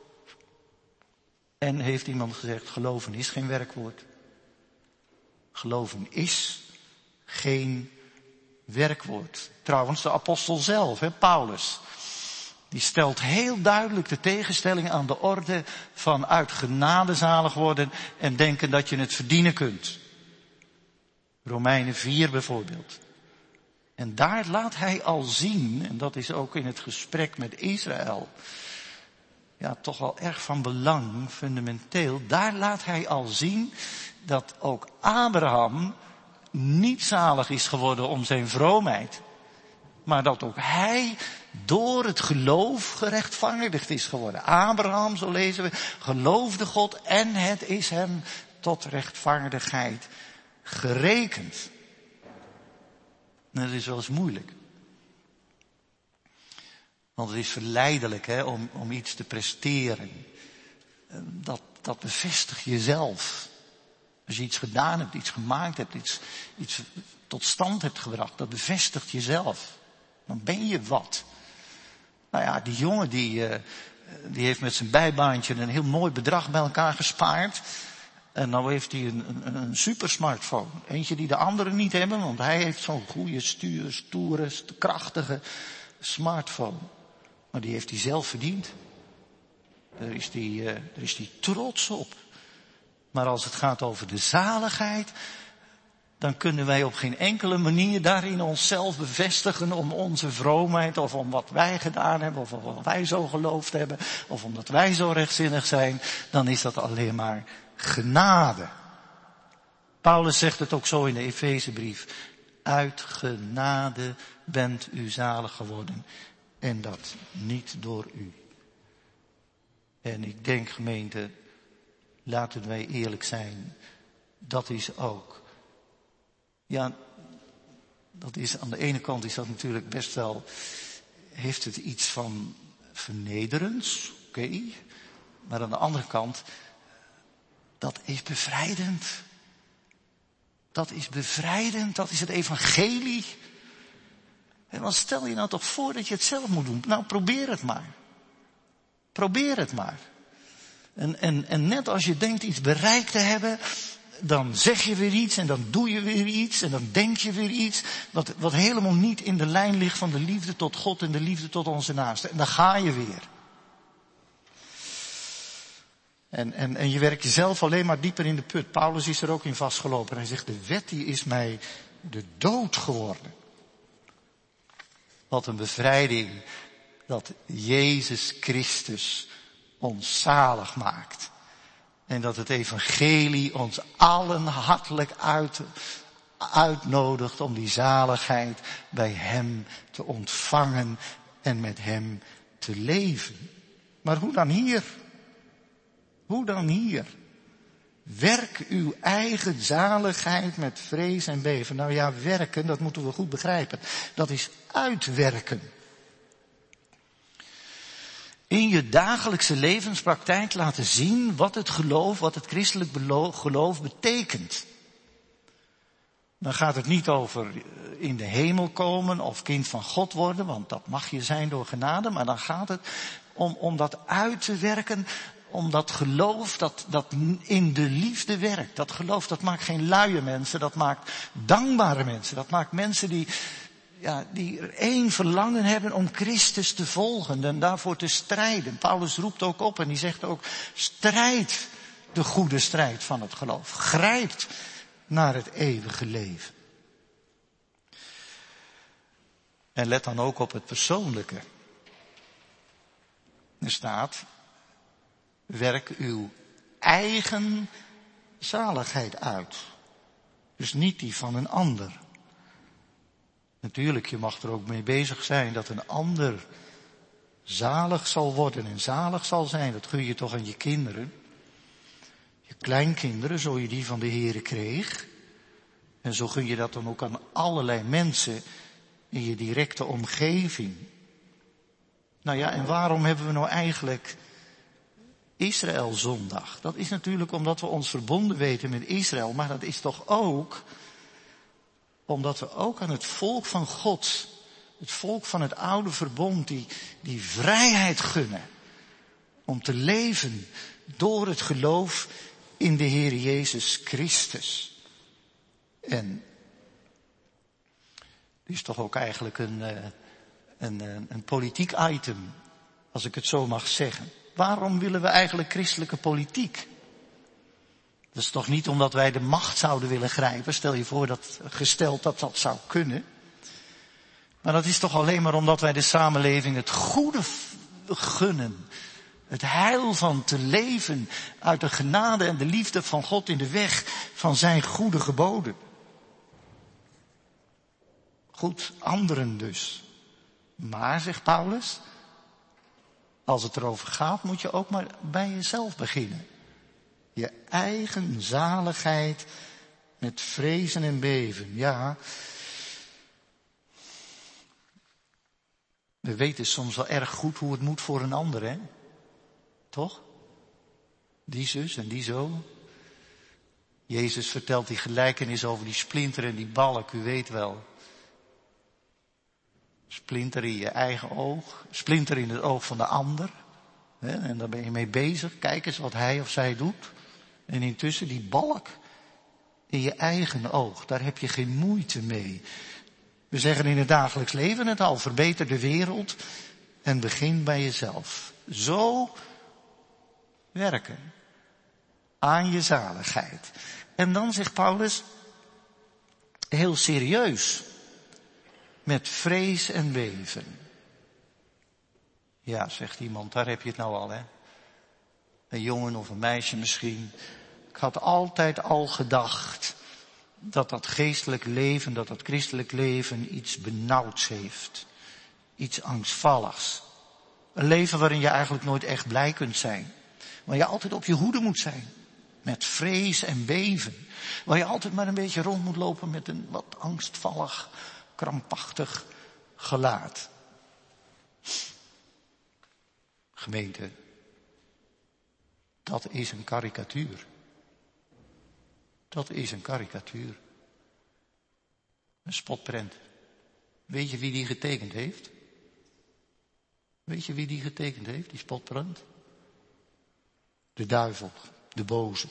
En heeft iemand gezegd, geloven is geen werkwoord. Geloven is geen werkwoord. Trouwens, de apostel zelf, Paulus, die stelt heel duidelijk de tegenstelling aan de orde van uit genade zalig worden en denken dat je het verdienen kunt. Romeinen 4 bijvoorbeeld. En daar laat hij al zien, en dat is ook in het gesprek met Israël, toch wel erg van belang, fundamenteel. Daar laat hij al zien dat ook Abraham niet zalig is geworden om zijn vroomheid. Maar dat ook hij door het geloof gerechtvaardigd is geworden. Abraham, zo lezen we, geloofde God en het is hem tot rechtvaardigheid gerekend. Dat is wel eens moeilijk. Want het is verleidelijk om iets te presteren. Dat bevestigt jezelf. Als je iets gedaan hebt, iets gemaakt hebt, iets tot stand hebt gebracht, dat bevestigt jezelf. Dan ben je wat. Die jongen die heeft met zijn bijbaantje een heel mooi bedrag bij elkaar gespaard. En nou heeft hij een super smartphone. Eentje die de anderen niet hebben, want hij heeft zo'n goede, stoere, krachtige smartphone. Maar die heeft hij zelf verdiend. Daar is hij trots op. Maar als het gaat over de zaligheid, dan kunnen wij op geen enkele manier daarin onszelf bevestigen om onze vroomheid of om wat wij gedaan hebben of om wat wij zo geloofd hebben of omdat wij zo rechtzinnig zijn. Dan is dat alleen maar genade. Paulus zegt het ook zo in de Efezebrief. Uit genade bent u zalig geworden en dat niet door u. En ik denk, gemeente, laten wij eerlijk zijn, dat is ook. Dat is aan de ene kant is dat natuurlijk best wel, heeft het iets van vernederends, oké. Maar aan de andere kant, dat is bevrijdend. Dat is bevrijdend, dat is het evangelie. En dan stel je nou toch voor dat je het zelf moet doen. Nou, probeer het maar. Probeer het maar. En net als je denkt iets bereikt te hebben, dan zeg je weer iets en dan doe je weer iets en dan denk je weer iets wat helemaal niet in de lijn ligt van de liefde tot God en de liefde tot onze naasten. En dan ga je weer. En je werkt jezelf alleen maar dieper in de put. Paulus is er ook in vastgelopen. Hij zegt, de wet die is mij de dood geworden. Wat een bevrijding dat Jezus Christus ons zalig maakt. En dat het evangelie ons allen hartelijk uitnodigt om die zaligheid bij hem te ontvangen en met hem te leven. Maar hoe dan hier? Hoe dan hier? Werk uw eigen zaligheid met vrees en beven. Nou ja, werken, dat moeten we goed begrijpen. Dat is uitwerken. In je dagelijkse levenspraktijk laten zien wat het geloof, wat het christelijk geloof betekent. Dan gaat het niet over in de hemel komen of kind van God worden, want dat mag je zijn door genade. Maar dan gaat het om dat uit te werken, om dat geloof dat in de liefde werkt. Dat geloof, dat maakt geen luie mensen, dat maakt dankbare mensen. Dat maakt mensen die er één verlangen hebben om Christus te volgen en daarvoor te strijden. Paulus roept ook op en die zegt ook, strijd de goede strijd van het geloof. Grijpt naar het eeuwige leven. En let dan ook op het persoonlijke. Er staat, werk uw eigen zaligheid uit. Dus niet die van een ander. Natuurlijk, je mag er ook mee bezig zijn dat een ander zalig zal worden en zalig zal zijn. Dat gun je toch aan je kinderen. Je kleinkinderen, zo je die van de Heere kreeg. En zo gun je dat dan ook aan allerlei mensen in je directe omgeving. Nou ja, en waarom hebben we nou eigenlijk Israëlzondag? Dat is natuurlijk omdat we ons verbonden weten met Israël, maar dat is toch ook omdat we ook aan het volk van God, het volk van het oude verbond, die vrijheid gunnen om te leven door het geloof in de Heer Jezus Christus. En dit is toch ook eigenlijk een politiek item, als ik het zo mag zeggen. Waarom willen we eigenlijk christelijke politiek? Dat is toch niet omdat wij de macht zouden willen grijpen, stel je voor dat gesteld dat zou kunnen. Maar dat is toch alleen maar omdat wij de samenleving het goede gunnen. Het heil van te leven uit de genade en de liefde van God in de weg van zijn goede geboden. Goed, anderen dus. Maar, zegt Paulus, als het erover gaat, moet je ook maar bij jezelf beginnen. Je eigen zaligheid met vrezen en beven. Ja, we weten soms wel erg goed hoe het moet voor een ander, hè? Toch? Die zus en die zo. Jezus vertelt die gelijkenis over die splinter en die balk, u weet wel. Splinter in je eigen oog, splinter in het oog van de ander. En daar ben je mee bezig, kijk eens wat hij of zij doet. En intussen die balk in je eigen oog, daar heb je geen moeite mee. We zeggen in het dagelijks leven het al, verbeter de wereld en begin bij jezelf. Zo werken aan je zaligheid. En dan zegt Paulus, heel serieus, met vrees en beven. Ja, zegt iemand, daar heb je het nou al, hè. Een jongen of een meisje misschien. Ik had altijd al gedacht dat geestelijk leven, dat christelijk leven iets benauwds heeft. Iets angstvalligs. Een leven waarin je eigenlijk nooit echt blij kunt zijn. Waar je altijd op je hoede moet zijn. Met vrees en beven. Waar je altijd maar een beetje rond moet lopen met een wat angstvallig, krampachtig gelaat. Gemeente, dat is een karikatuur. Dat is een karikatuur. Een spotprent. Weet je wie die getekend heeft? Weet je wie die getekend heeft, die spotprent? De duivel, de boze.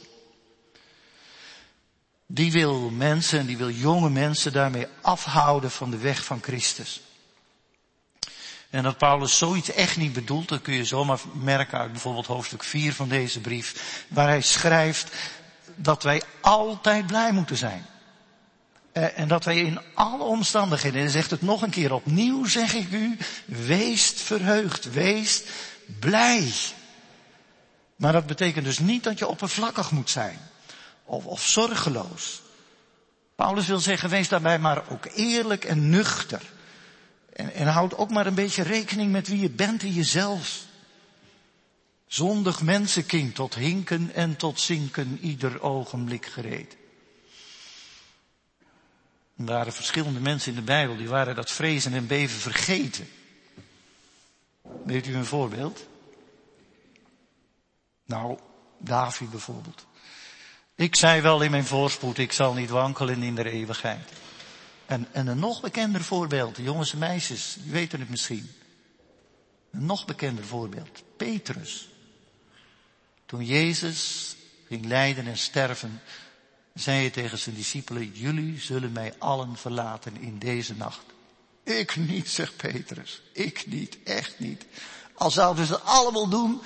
Die wil mensen en die wil jonge mensen daarmee afhouden van de weg van Christus. En dat Paulus zoiets echt niet bedoelt, dat kun je zomaar merken uit bijvoorbeeld hoofdstuk 4 van deze brief, waar hij schrijft dat wij altijd blij moeten zijn. En dat wij in alle omstandigheden, en hij zegt het nog een keer opnieuw, zeg ik u, weest verheugd, weest blij. Maar dat betekent dus niet dat je oppervlakkig moet zijn. Of zorgeloos. Paulus wil zeggen, wees daarbij maar ook eerlijk en nuchter. En houd ook maar een beetje rekening met wie je bent in jezelf. Zondig mensenkind, tot hinken en tot zinken, ieder ogenblik gereed. Er waren verschillende mensen in de Bijbel, die waren dat vrezen en beven vergeten. Weet u een voorbeeld? Nou, David bijvoorbeeld. Ik zei wel in mijn voorspoed, ik zal niet wankelen in de eeuwigheid. En een nog bekender voorbeeld, jongens en meisjes, die weten het misschien. Een nog bekender voorbeeld, Petrus. Toen Jezus ging lijden en sterven, zei hij tegen zijn discipelen, jullie zullen mij allen verlaten in deze nacht. Ik niet, zegt Petrus. Ik niet, echt niet. Al zouden ze het allemaal doen,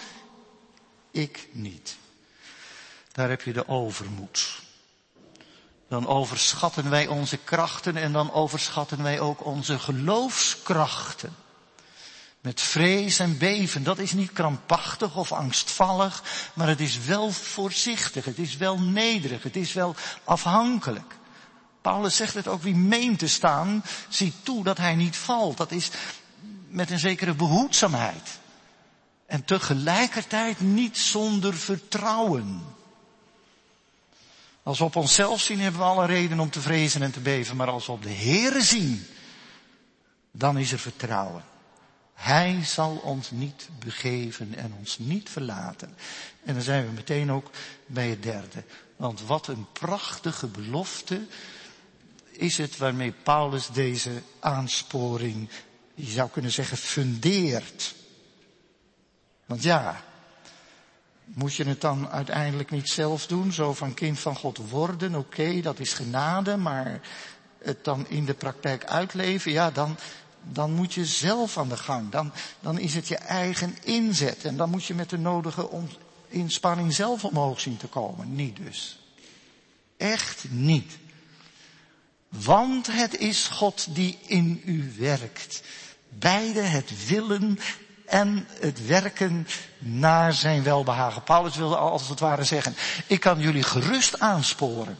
ik niet. Daar heb je de overmoed. Dan overschatten wij onze krachten en dan overschatten wij ook onze geloofskrachten. Met vrees en beven, dat is niet krampachtig of angstvallig, maar het is wel voorzichtig, het is wel nederig, het is wel afhankelijk. Paulus zegt het ook, wie meent te staan, ziet toe dat hij niet valt. Dat is met een zekere behoedzaamheid. En tegelijkertijd niet zonder vertrouwen. Als we op onszelf zien, hebben we alle reden om te vrezen en te beven. Maar als we op de Heere zien, dan is er vertrouwen. Hij zal ons niet begeven en ons niet verlaten. En dan zijn we meteen ook bij het derde. Want wat een prachtige belofte is het waarmee Paulus deze aansporing, je zou kunnen zeggen, fundeert. Want ja, moet je het dan uiteindelijk niet zelf doen, zo van kind van God worden, oké, dat is genade, maar het dan in de praktijk uitleven, ja, dan moet je zelf aan de gang. Dan is het je eigen inzet en dan moet je met de nodige inspanning zelf omhoog zien te komen. Niet dus. Echt niet. Want het is God die in u werkt. Beide het willen en het werken naar zijn welbehagen. Paulus wilde als het ware zeggen, ik kan jullie gerust aansporen.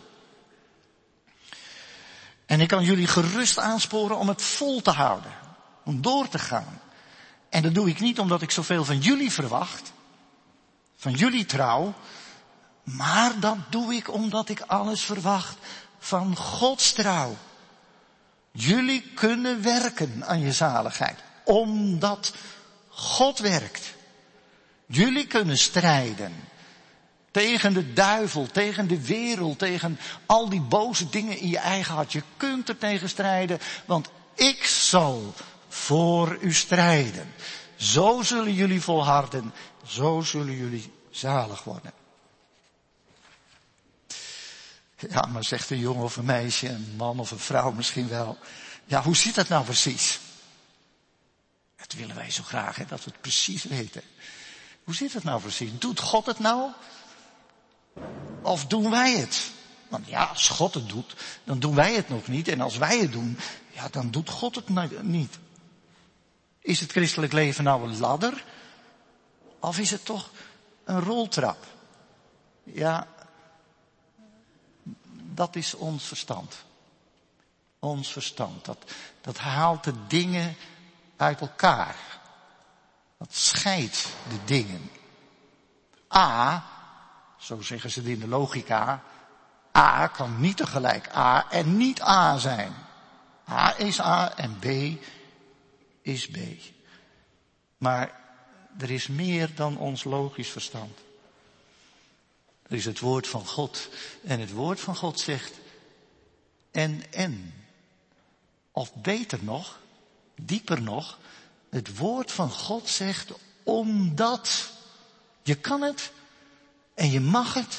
En ik kan jullie gerust aansporen om het vol te houden. Om door te gaan. En dat doe ik niet omdat ik zoveel van jullie verwacht. Van jullie trouw. Maar dat doe ik omdat ik alles verwacht van Gods trouw. Jullie kunnen werken aan je zaligheid. Omdat God werkt. Jullie kunnen strijden. Tegen de duivel, tegen de wereld, tegen al die boze dingen in je eigen hart. Je kunt er tegen strijden, want ik zal voor u strijden. Zo zullen jullie volharden, zo zullen jullie zalig worden. Ja, maar zegt een jongen of een meisje, een man of een vrouw misschien wel. Ja, hoe zit dat nou precies? Dat willen wij zo graag, hè, dat we het precies weten. Hoe zit het nou precies? Doet God het nou? Of doen wij het? Want ja, als God het doet, dan doen wij het nog niet. En als wij het doen, ja, dan doet God het niet. Is het christelijk leven nou een ladder? Of is het toch een roltrap? Ja, dat is ons verstand. Ons verstand, dat haalt de dingen uit elkaar. Dat scheidt de dingen. A, zo zeggen ze het in de logica, A kan niet tegelijk A en niet A zijn. A is A en B is B. Maar er is meer dan ons logisch verstand. Er is het woord van God. En het woord van God zegt en. Of beter nog, dieper nog, het woord van God zegt omdat. Je kan het en je mag het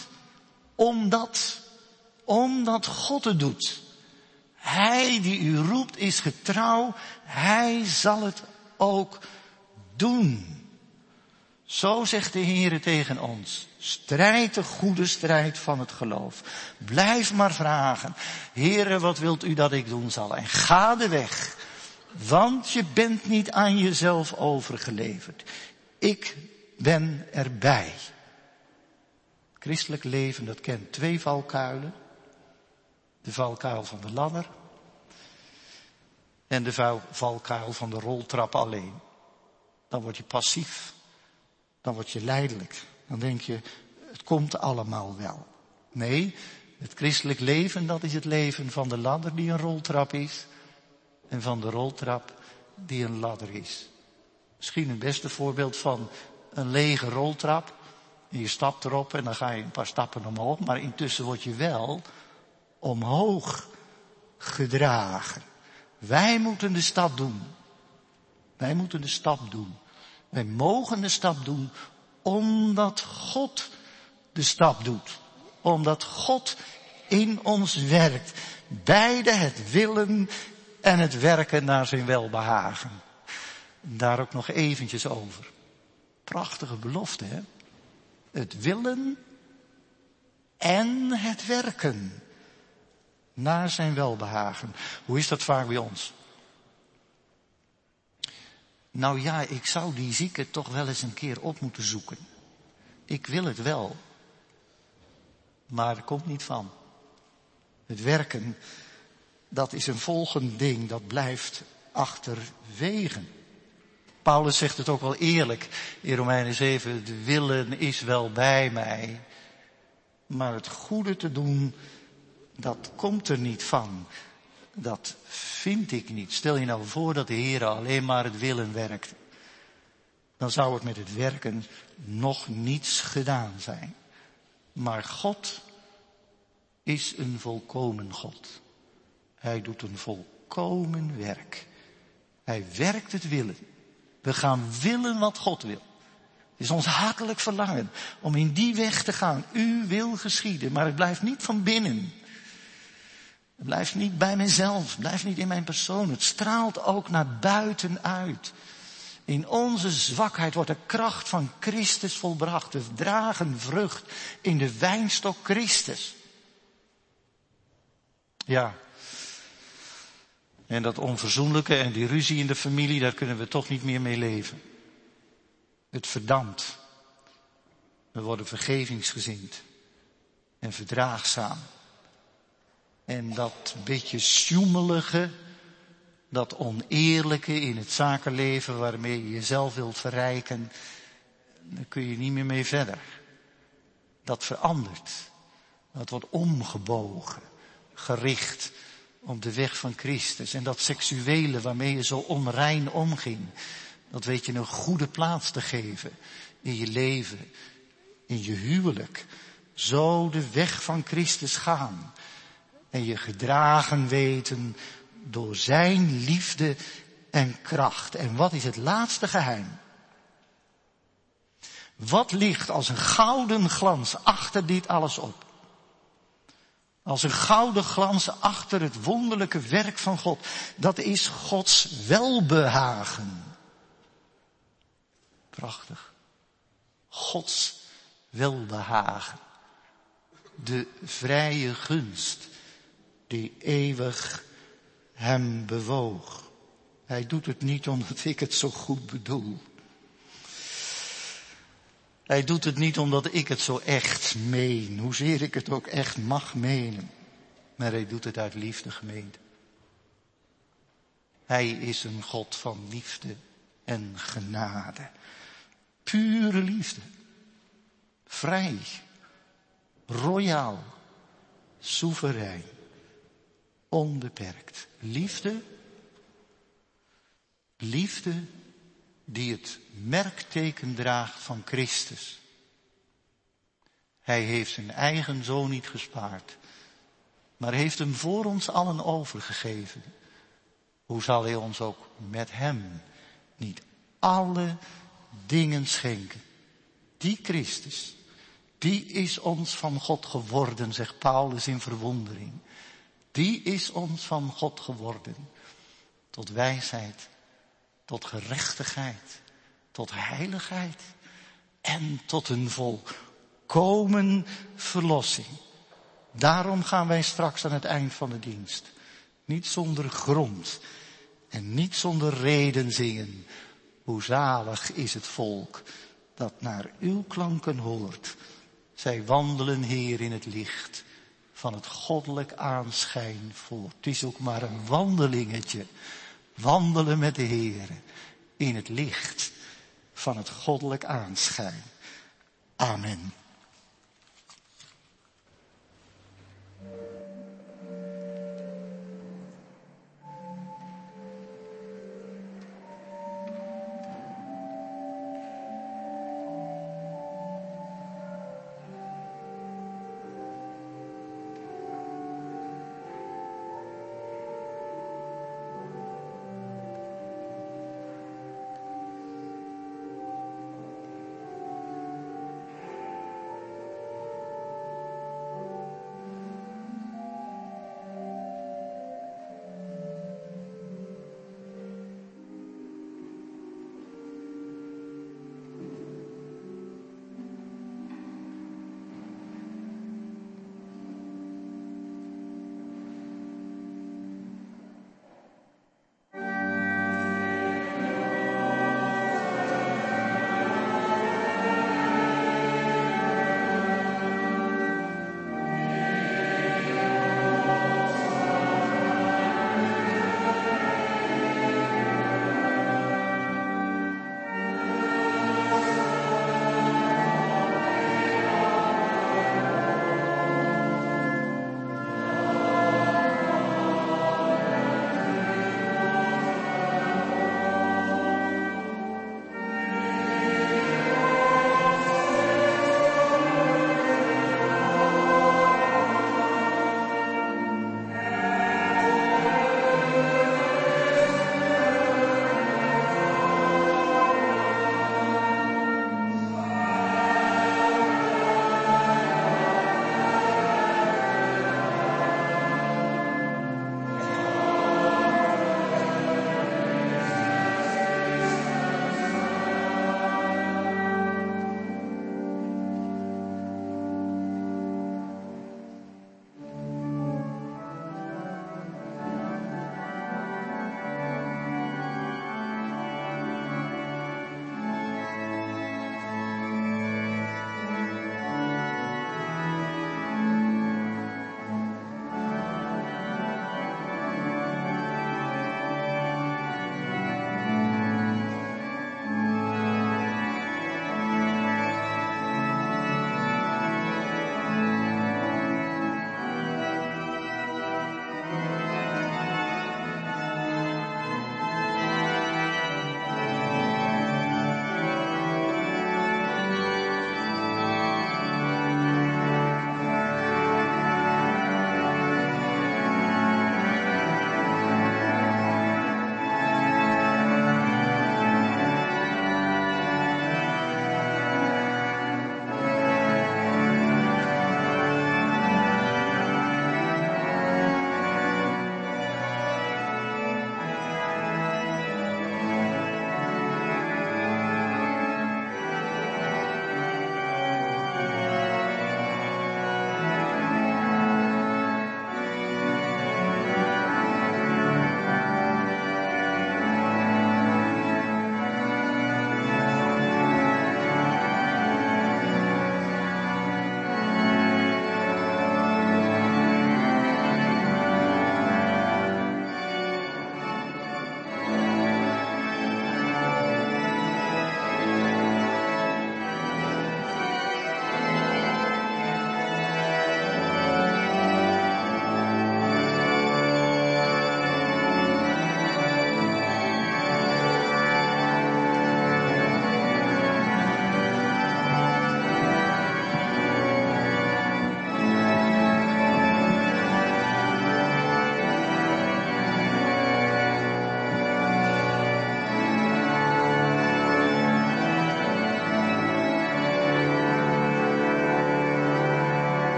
omdat God het doet. Hij die u roept is getrouw, hij zal het ook doen. Zo zegt de Heere tegen ons. Strijd de goede strijd van het geloof. Blijf maar vragen. Heere, wat wilt u dat ik doen zal? En ga de weg. Want je bent niet aan jezelf overgeleverd. Ik ben erbij. Christelijk leven, dat kent 2 valkuilen. De valkuil van de ladder. en de valkuil van de roltrap alleen. Dan word je passief. Dan word je lijdelijk. Dan denk je, het komt allemaal wel. Nee, het christelijk leven, dat is het leven van de ladder die een roltrap is. En van de roltrap die een ladder is. Misschien het beste voorbeeld van een lege roltrap. En je stapt erop en dan ga je een paar stappen omhoog. Maar intussen word je wel omhoog gedragen. Wij moeten de stap doen. Wij moeten de stap doen. Wij mogen de stap doen omdat God de stap doet. Omdat God in ons werkt. Beide het willen en het werken naar zijn welbehagen. Daar ook nog eventjes over. Prachtige belofte, hè? Het willen en het werken naar zijn welbehagen. Hoe is dat vaak bij ons? Nou ja, ik zou die zieke toch wel eens een keer op moeten zoeken. Ik wil het wel. Maar er komt niet van. Het werken, dat is een volgend ding, dat blijft achterwege. Paulus zegt het ook wel eerlijk in Romeinen 7, de willen is wel bij mij, maar het goede te doen, dat komt er niet van. Dat vind ik niet. Stel je nou voor dat de Heer alleen maar het willen werkt. Dan zou het met het werken nog niets gedaan zijn. Maar God is een volkomen God. Hij doet een volkomen werk. Hij werkt het willen. We gaan willen wat God wil. Het is ons hartelijk verlangen om in die weg te gaan. U wil geschieden, maar het blijft niet van binnen. Het blijft niet bij mezelf, het blijft niet in mijn persoon. Het straalt ook naar buiten uit. In onze zwakheid wordt de kracht van Christus volbracht. We dragen vrucht in de wijnstok Christus. Ja. En dat onverzoenlijke en die ruzie in de familie, daar kunnen we toch niet meer mee leven. Het verdampt. We worden vergevingsgezind en verdraagzaam. En dat beetje sjoemelige, dat oneerlijke in het zakenleven waarmee je jezelf wilt verrijken, daar kun je niet meer mee verder. Dat verandert. Dat wordt omgebogen, gericht op de weg van Christus. En dat seksuele waarmee je zo onrein omging, dat weet je een goede plaats te geven in je leven, in je huwelijk. Zo de weg van Christus gaan. En je gedragen weten door zijn liefde en kracht. En wat is het laatste geheim? Wat ligt als een gouden glans achter dit alles op? Als een gouden glans achter het wonderlijke werk van God. Dat is Gods welbehagen. Prachtig. Gods welbehagen. De vrije gunst die eeuwig hem bewoog. Hij doet het niet omdat ik het zo goed bedoel. Hij doet het niet omdat ik het zo echt meen, hoezeer ik het ook echt mag menen. Maar hij doet het uit liefde, gemeente. Hij is een God van liefde en genade. Pure liefde. Vrij. Royaal. Soeverein. Onbeperkt. Liefde. Liefde die het merkteken draagt van Christus. Hij heeft zijn eigen zoon niet gespaard, maar heeft hem voor ons allen overgegeven. Hoe zal hij ons ook met hem niet alle dingen schenken? Die Christus, die is ons van God geworden, zegt Paulus in verwondering. Die is ons van God geworden, tot wijsheid, tot gerechtigheid, tot heiligheid en tot een volkomen verlossing. Daarom gaan wij straks aan het eind van de dienst niet zonder grond en niet zonder reden zingen. Hoe zalig is het volk dat naar uw klanken hoort. Zij wandelen, Heer, in het licht van het goddelijk aanschijn voort. Het is ook maar een wandelingetje, Wandelen met de Heere in het licht van het goddelijk aanschijn. Amen.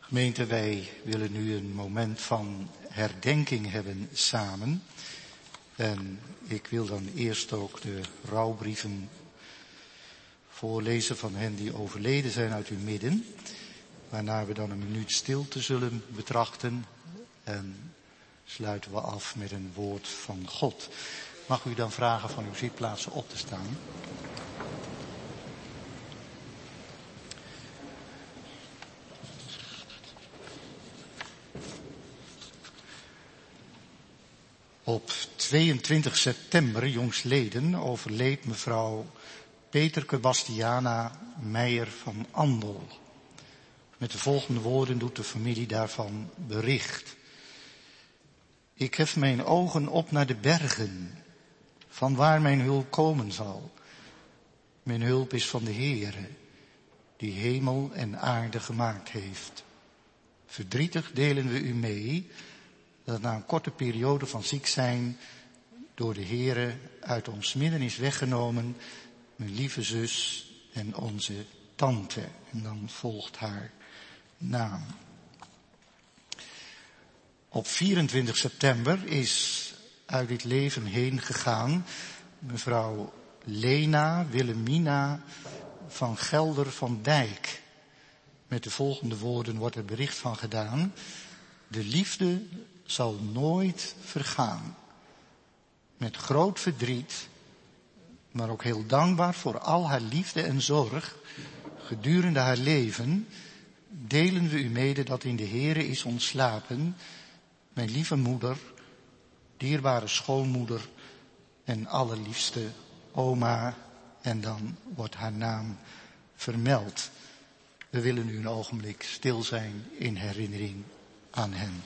Gemeente, wij willen nu een moment van herdenking hebben samen. En ik wil dan eerst ook de rouwbrieven voorlezen van hen die overleden zijn uit uw midden. Waarna we dan een minuut stilte zullen betrachten. En sluiten we af met een woord van God. Mag u dan vragen van uw zitplaatsen op te staan. Op 22 september, jongstleden, overleed mevrouw Peterke Bastiana Meijer van Andel. Met de volgende woorden doet de familie daarvan bericht. Ik hef mijn ogen op naar de bergen, van waar mijn hulp komen zal. Mijn hulp is van de Heere, die hemel en aarde gemaakt heeft. Verdrietig delen we u mee dat na een korte periode van ziek zijn door de Heere uit ons midden is weggenomen mijn lieve zus en onze tante. En dan volgt haar naam. Op 24 september is uit dit leven heen gegaan mevrouw Lena Willemina van Gelder van Dijk. Met de volgende woorden wordt er bericht van gedaan. De liefde zal nooit vergaan. Met groot verdriet, maar ook heel dankbaar voor al haar liefde en zorg gedurende haar leven, delen we u mede dat in de Heere is ontslapen mijn lieve moeder, dierbare schoonmoeder en allerliefste oma. En dan wordt haar naam vermeld. We willen nu een ogenblik stil zijn in herinnering aan hen.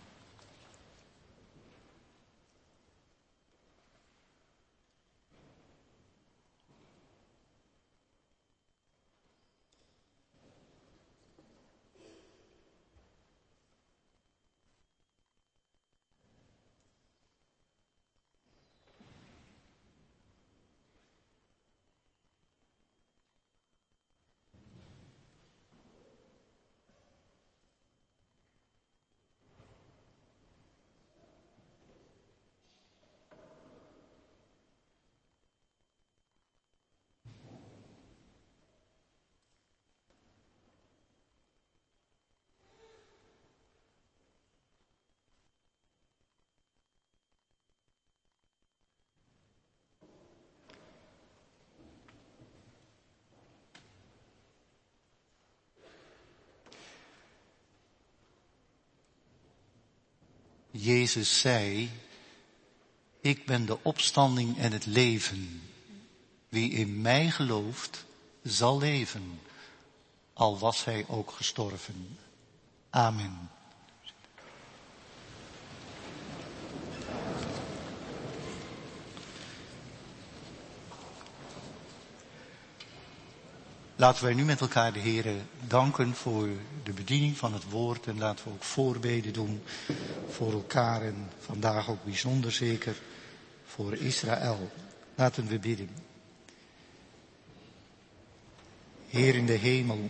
Jezus zei, ik ben de opstanding en het leven. Wie in mij gelooft, zal leven, al was hij ook gestorven. Amen. Laten wij nu met elkaar de Heere danken voor de bediening van het woord. En laten we ook voorbeden doen voor elkaar en vandaag ook bijzonder zeker voor Israël. Laten we bidden. Heer in de hemel,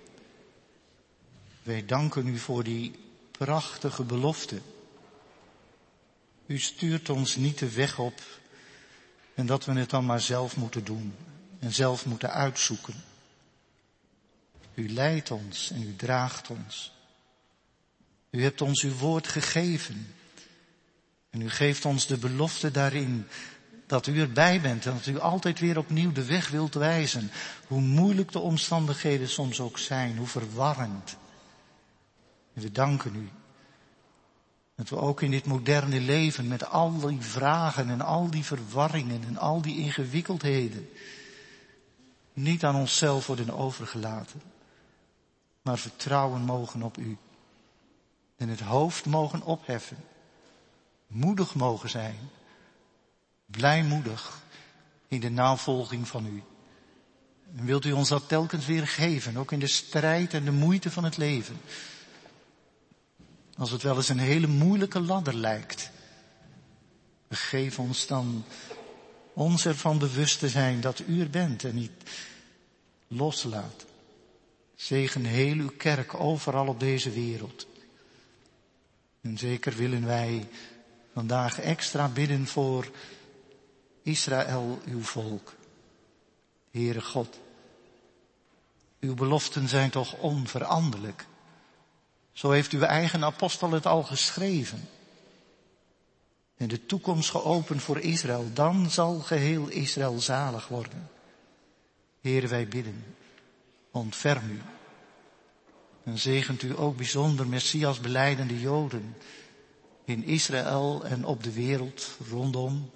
wij danken u voor die prachtige belofte. U stuurt ons niet de weg op en dat we het dan maar zelf moeten doen en zelf moeten uitzoeken. U leidt ons en u draagt ons. U hebt ons uw woord gegeven. En u geeft ons de belofte daarin dat u erbij bent en dat u altijd weer opnieuw de weg wilt wijzen. Hoe moeilijk de omstandigheden soms ook zijn, hoe verwarrend. En we danken u dat we ook in dit moderne leven met al die vragen en al die verwarringen en al die ingewikkeldheden niet aan onszelf worden overgelaten, maar vertrouwen mogen op u. En het hoofd mogen opheffen. Moedig mogen zijn. Blijmoedig in de navolging van u. En wilt u ons dat telkens weer geven, ook in de strijd en de moeite van het leven. Als het wel eens een hele moeilijke ladder lijkt. Geef ons dan ons ervan bewust te zijn dat u er bent en niet loslaat. Zegen heel uw kerk overal op deze wereld. En zeker willen wij vandaag extra bidden voor Israël, uw volk. Heere God, uw beloften zijn toch onveranderlijk. Zo heeft uw eigen apostel het al geschreven. En de toekomst geopend voor Israël, dan zal geheel Israël zalig worden. Heere, wij bidden, ontferm u. En zegent u ook bijzonder Messias belijdende Joden in Israël en op de wereld rondom.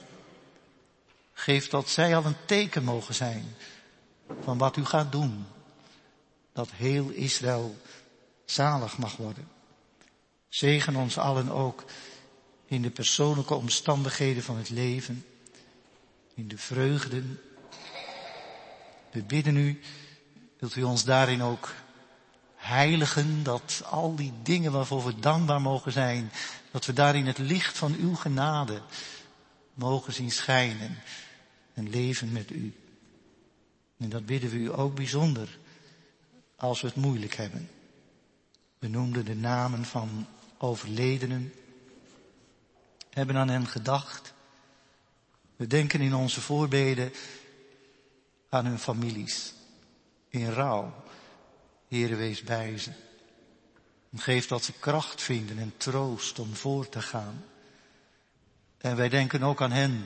Geef dat zij al een teken mogen zijn van wat u gaat doen. Dat heel Israël zalig mag worden. Zegen ons allen ook in de persoonlijke omstandigheden van het leven. In de vreugden. We bidden u, wilt u ons daarin ook heiligen, dat al die dingen waarvoor we dankbaar mogen zijn, dat we daarin het licht van uw genade mogen zien schijnen en leven met u. En dat bidden we u ook bijzonder als we het moeilijk hebben. We noemden de namen van overledenen, hebben aan hen gedacht. We denken in onze voorbeden aan hun families, in rouw. Heere, wees bij ze. En geef dat ze kracht vinden en troost om voor te gaan. En wij denken ook aan hen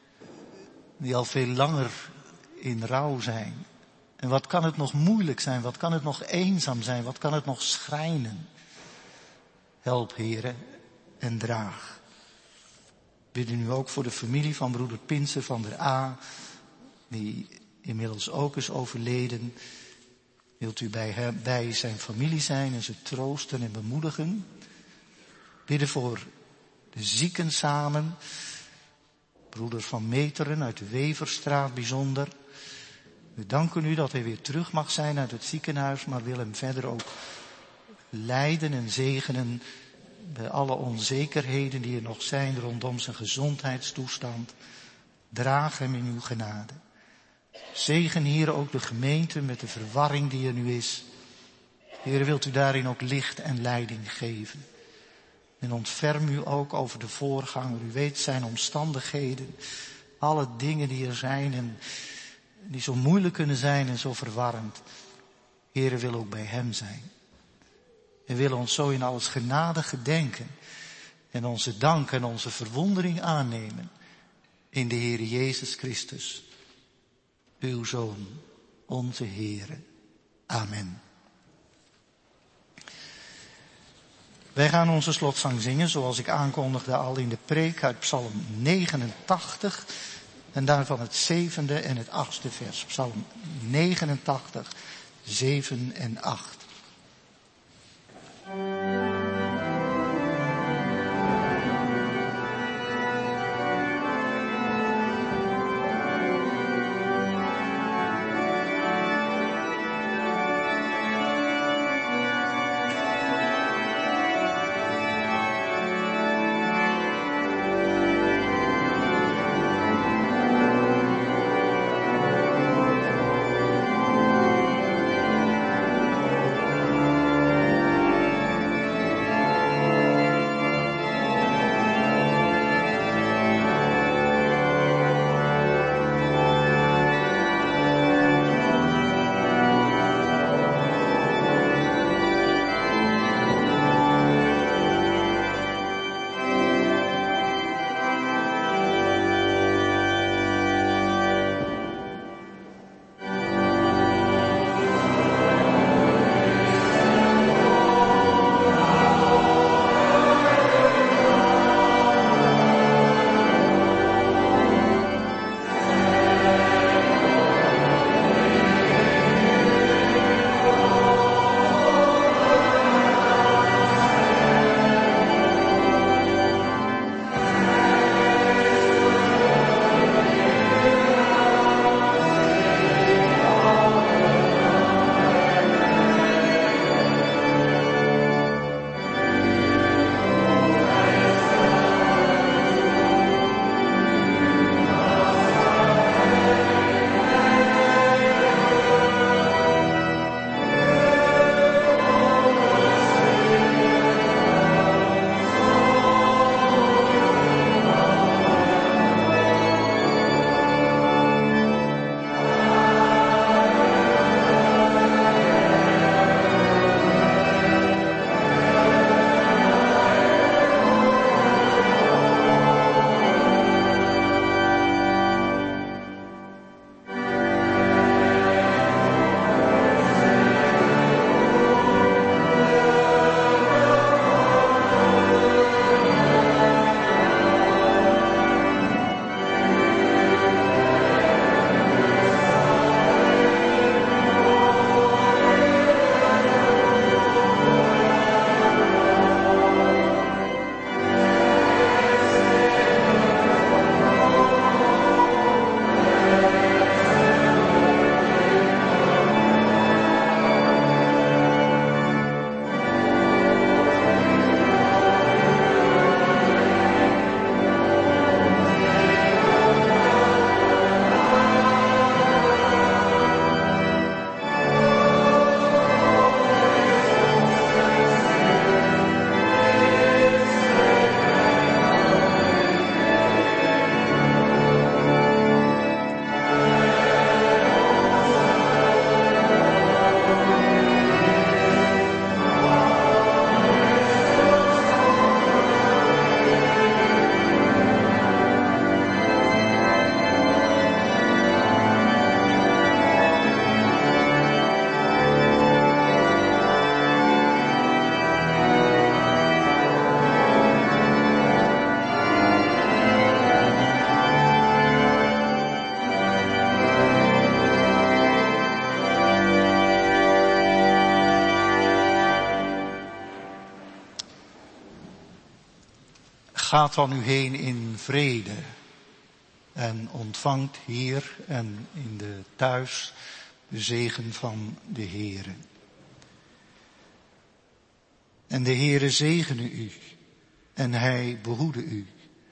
die al veel langer in rouw zijn. En wat kan het nog moeilijk zijn? Wat kan het nog eenzaam zijn? Wat kan het nog schrijnen? Help, Heere, en draag. Bidden u ook voor de familie van broeder Pinser van der A, die inmiddels ook is overleden. Wilt u bij zijn familie zijn en ze troosten en bemoedigen? Bidden voor de zieken samen. Broeder van Meteren uit de Weverstraat bijzonder. We danken u dat hij weer terug mag zijn uit het ziekenhuis, maar wil hem verder ook leiden en zegenen bij alle onzekerheden die er nog zijn rondom zijn gezondheidstoestand. Draag hem in uw genade. Zegen, Heer, ook de gemeente met de verwarring die er nu is. Heer, wilt u daarin ook licht en leiding geven. En ontferm u ook over de voorganger. U weet zijn omstandigheden, alle dingen die er zijn en die zo moeilijk kunnen zijn en zo verwarrend. Heer, wil ook bij hem zijn. En wil ons zo in alles genade gedenken en onze dank en onze verwondering aannemen in de Heer Jezus Christus, uw Zoon, onze Heere. Amen. Wij gaan onze slotzang zingen, zoals ik aankondigde al in de preek uit Psalm 89 en daarvan het 7e en het 8e vers. Psalm 89, 7 en 8. gaat dan nu heen in vrede en ontvangt hier en in de thuis de zegen van de Heere. En de Heere zegene u en hij behoede u.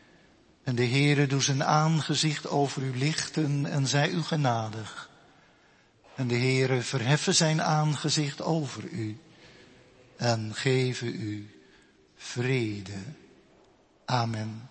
En de Heere doet zijn aangezicht over u lichten en zij u genadig. En de Heere verheffen zijn aangezicht over u en geven u vrede. Amen.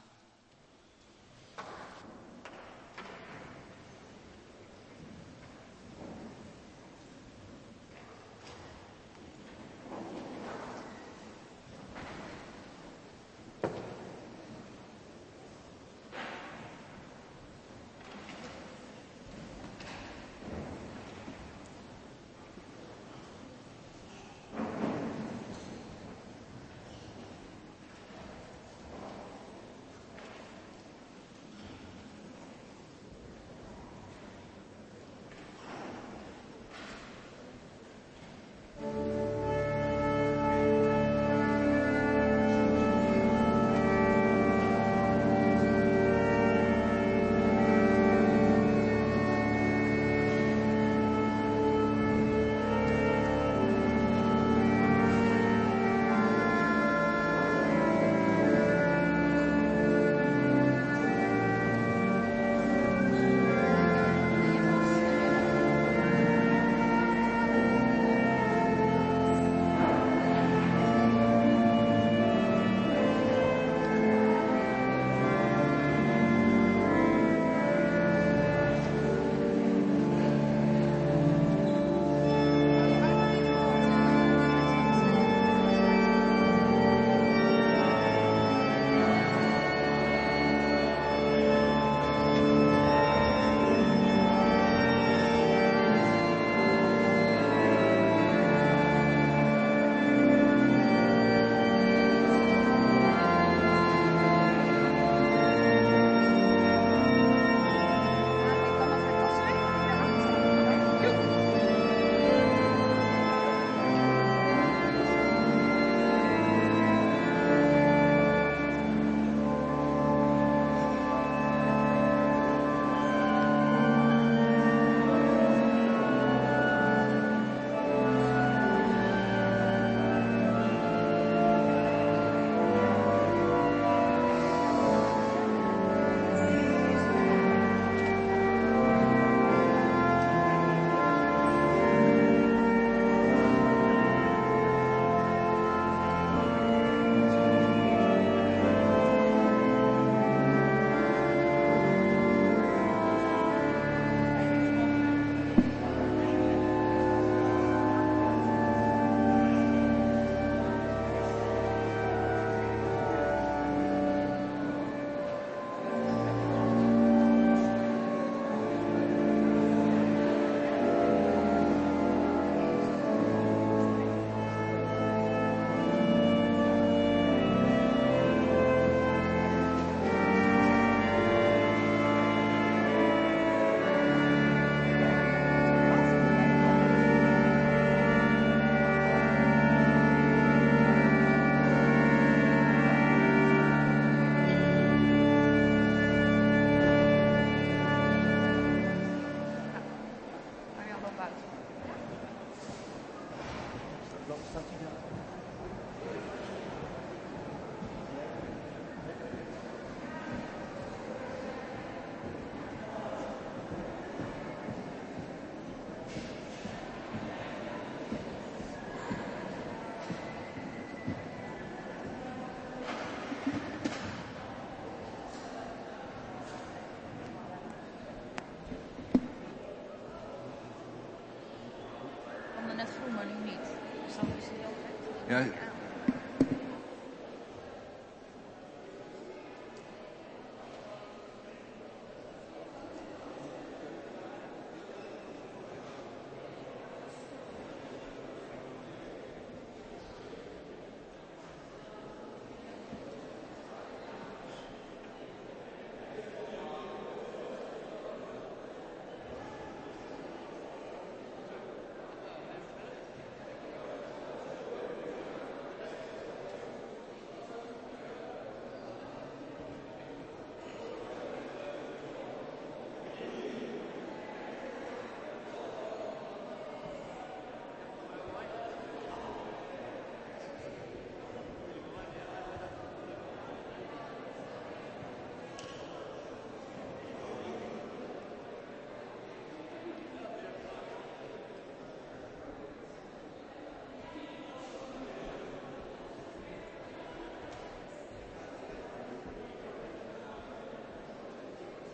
net vroeg, maar nu niet. Dus dan is hij ook echt... Ja,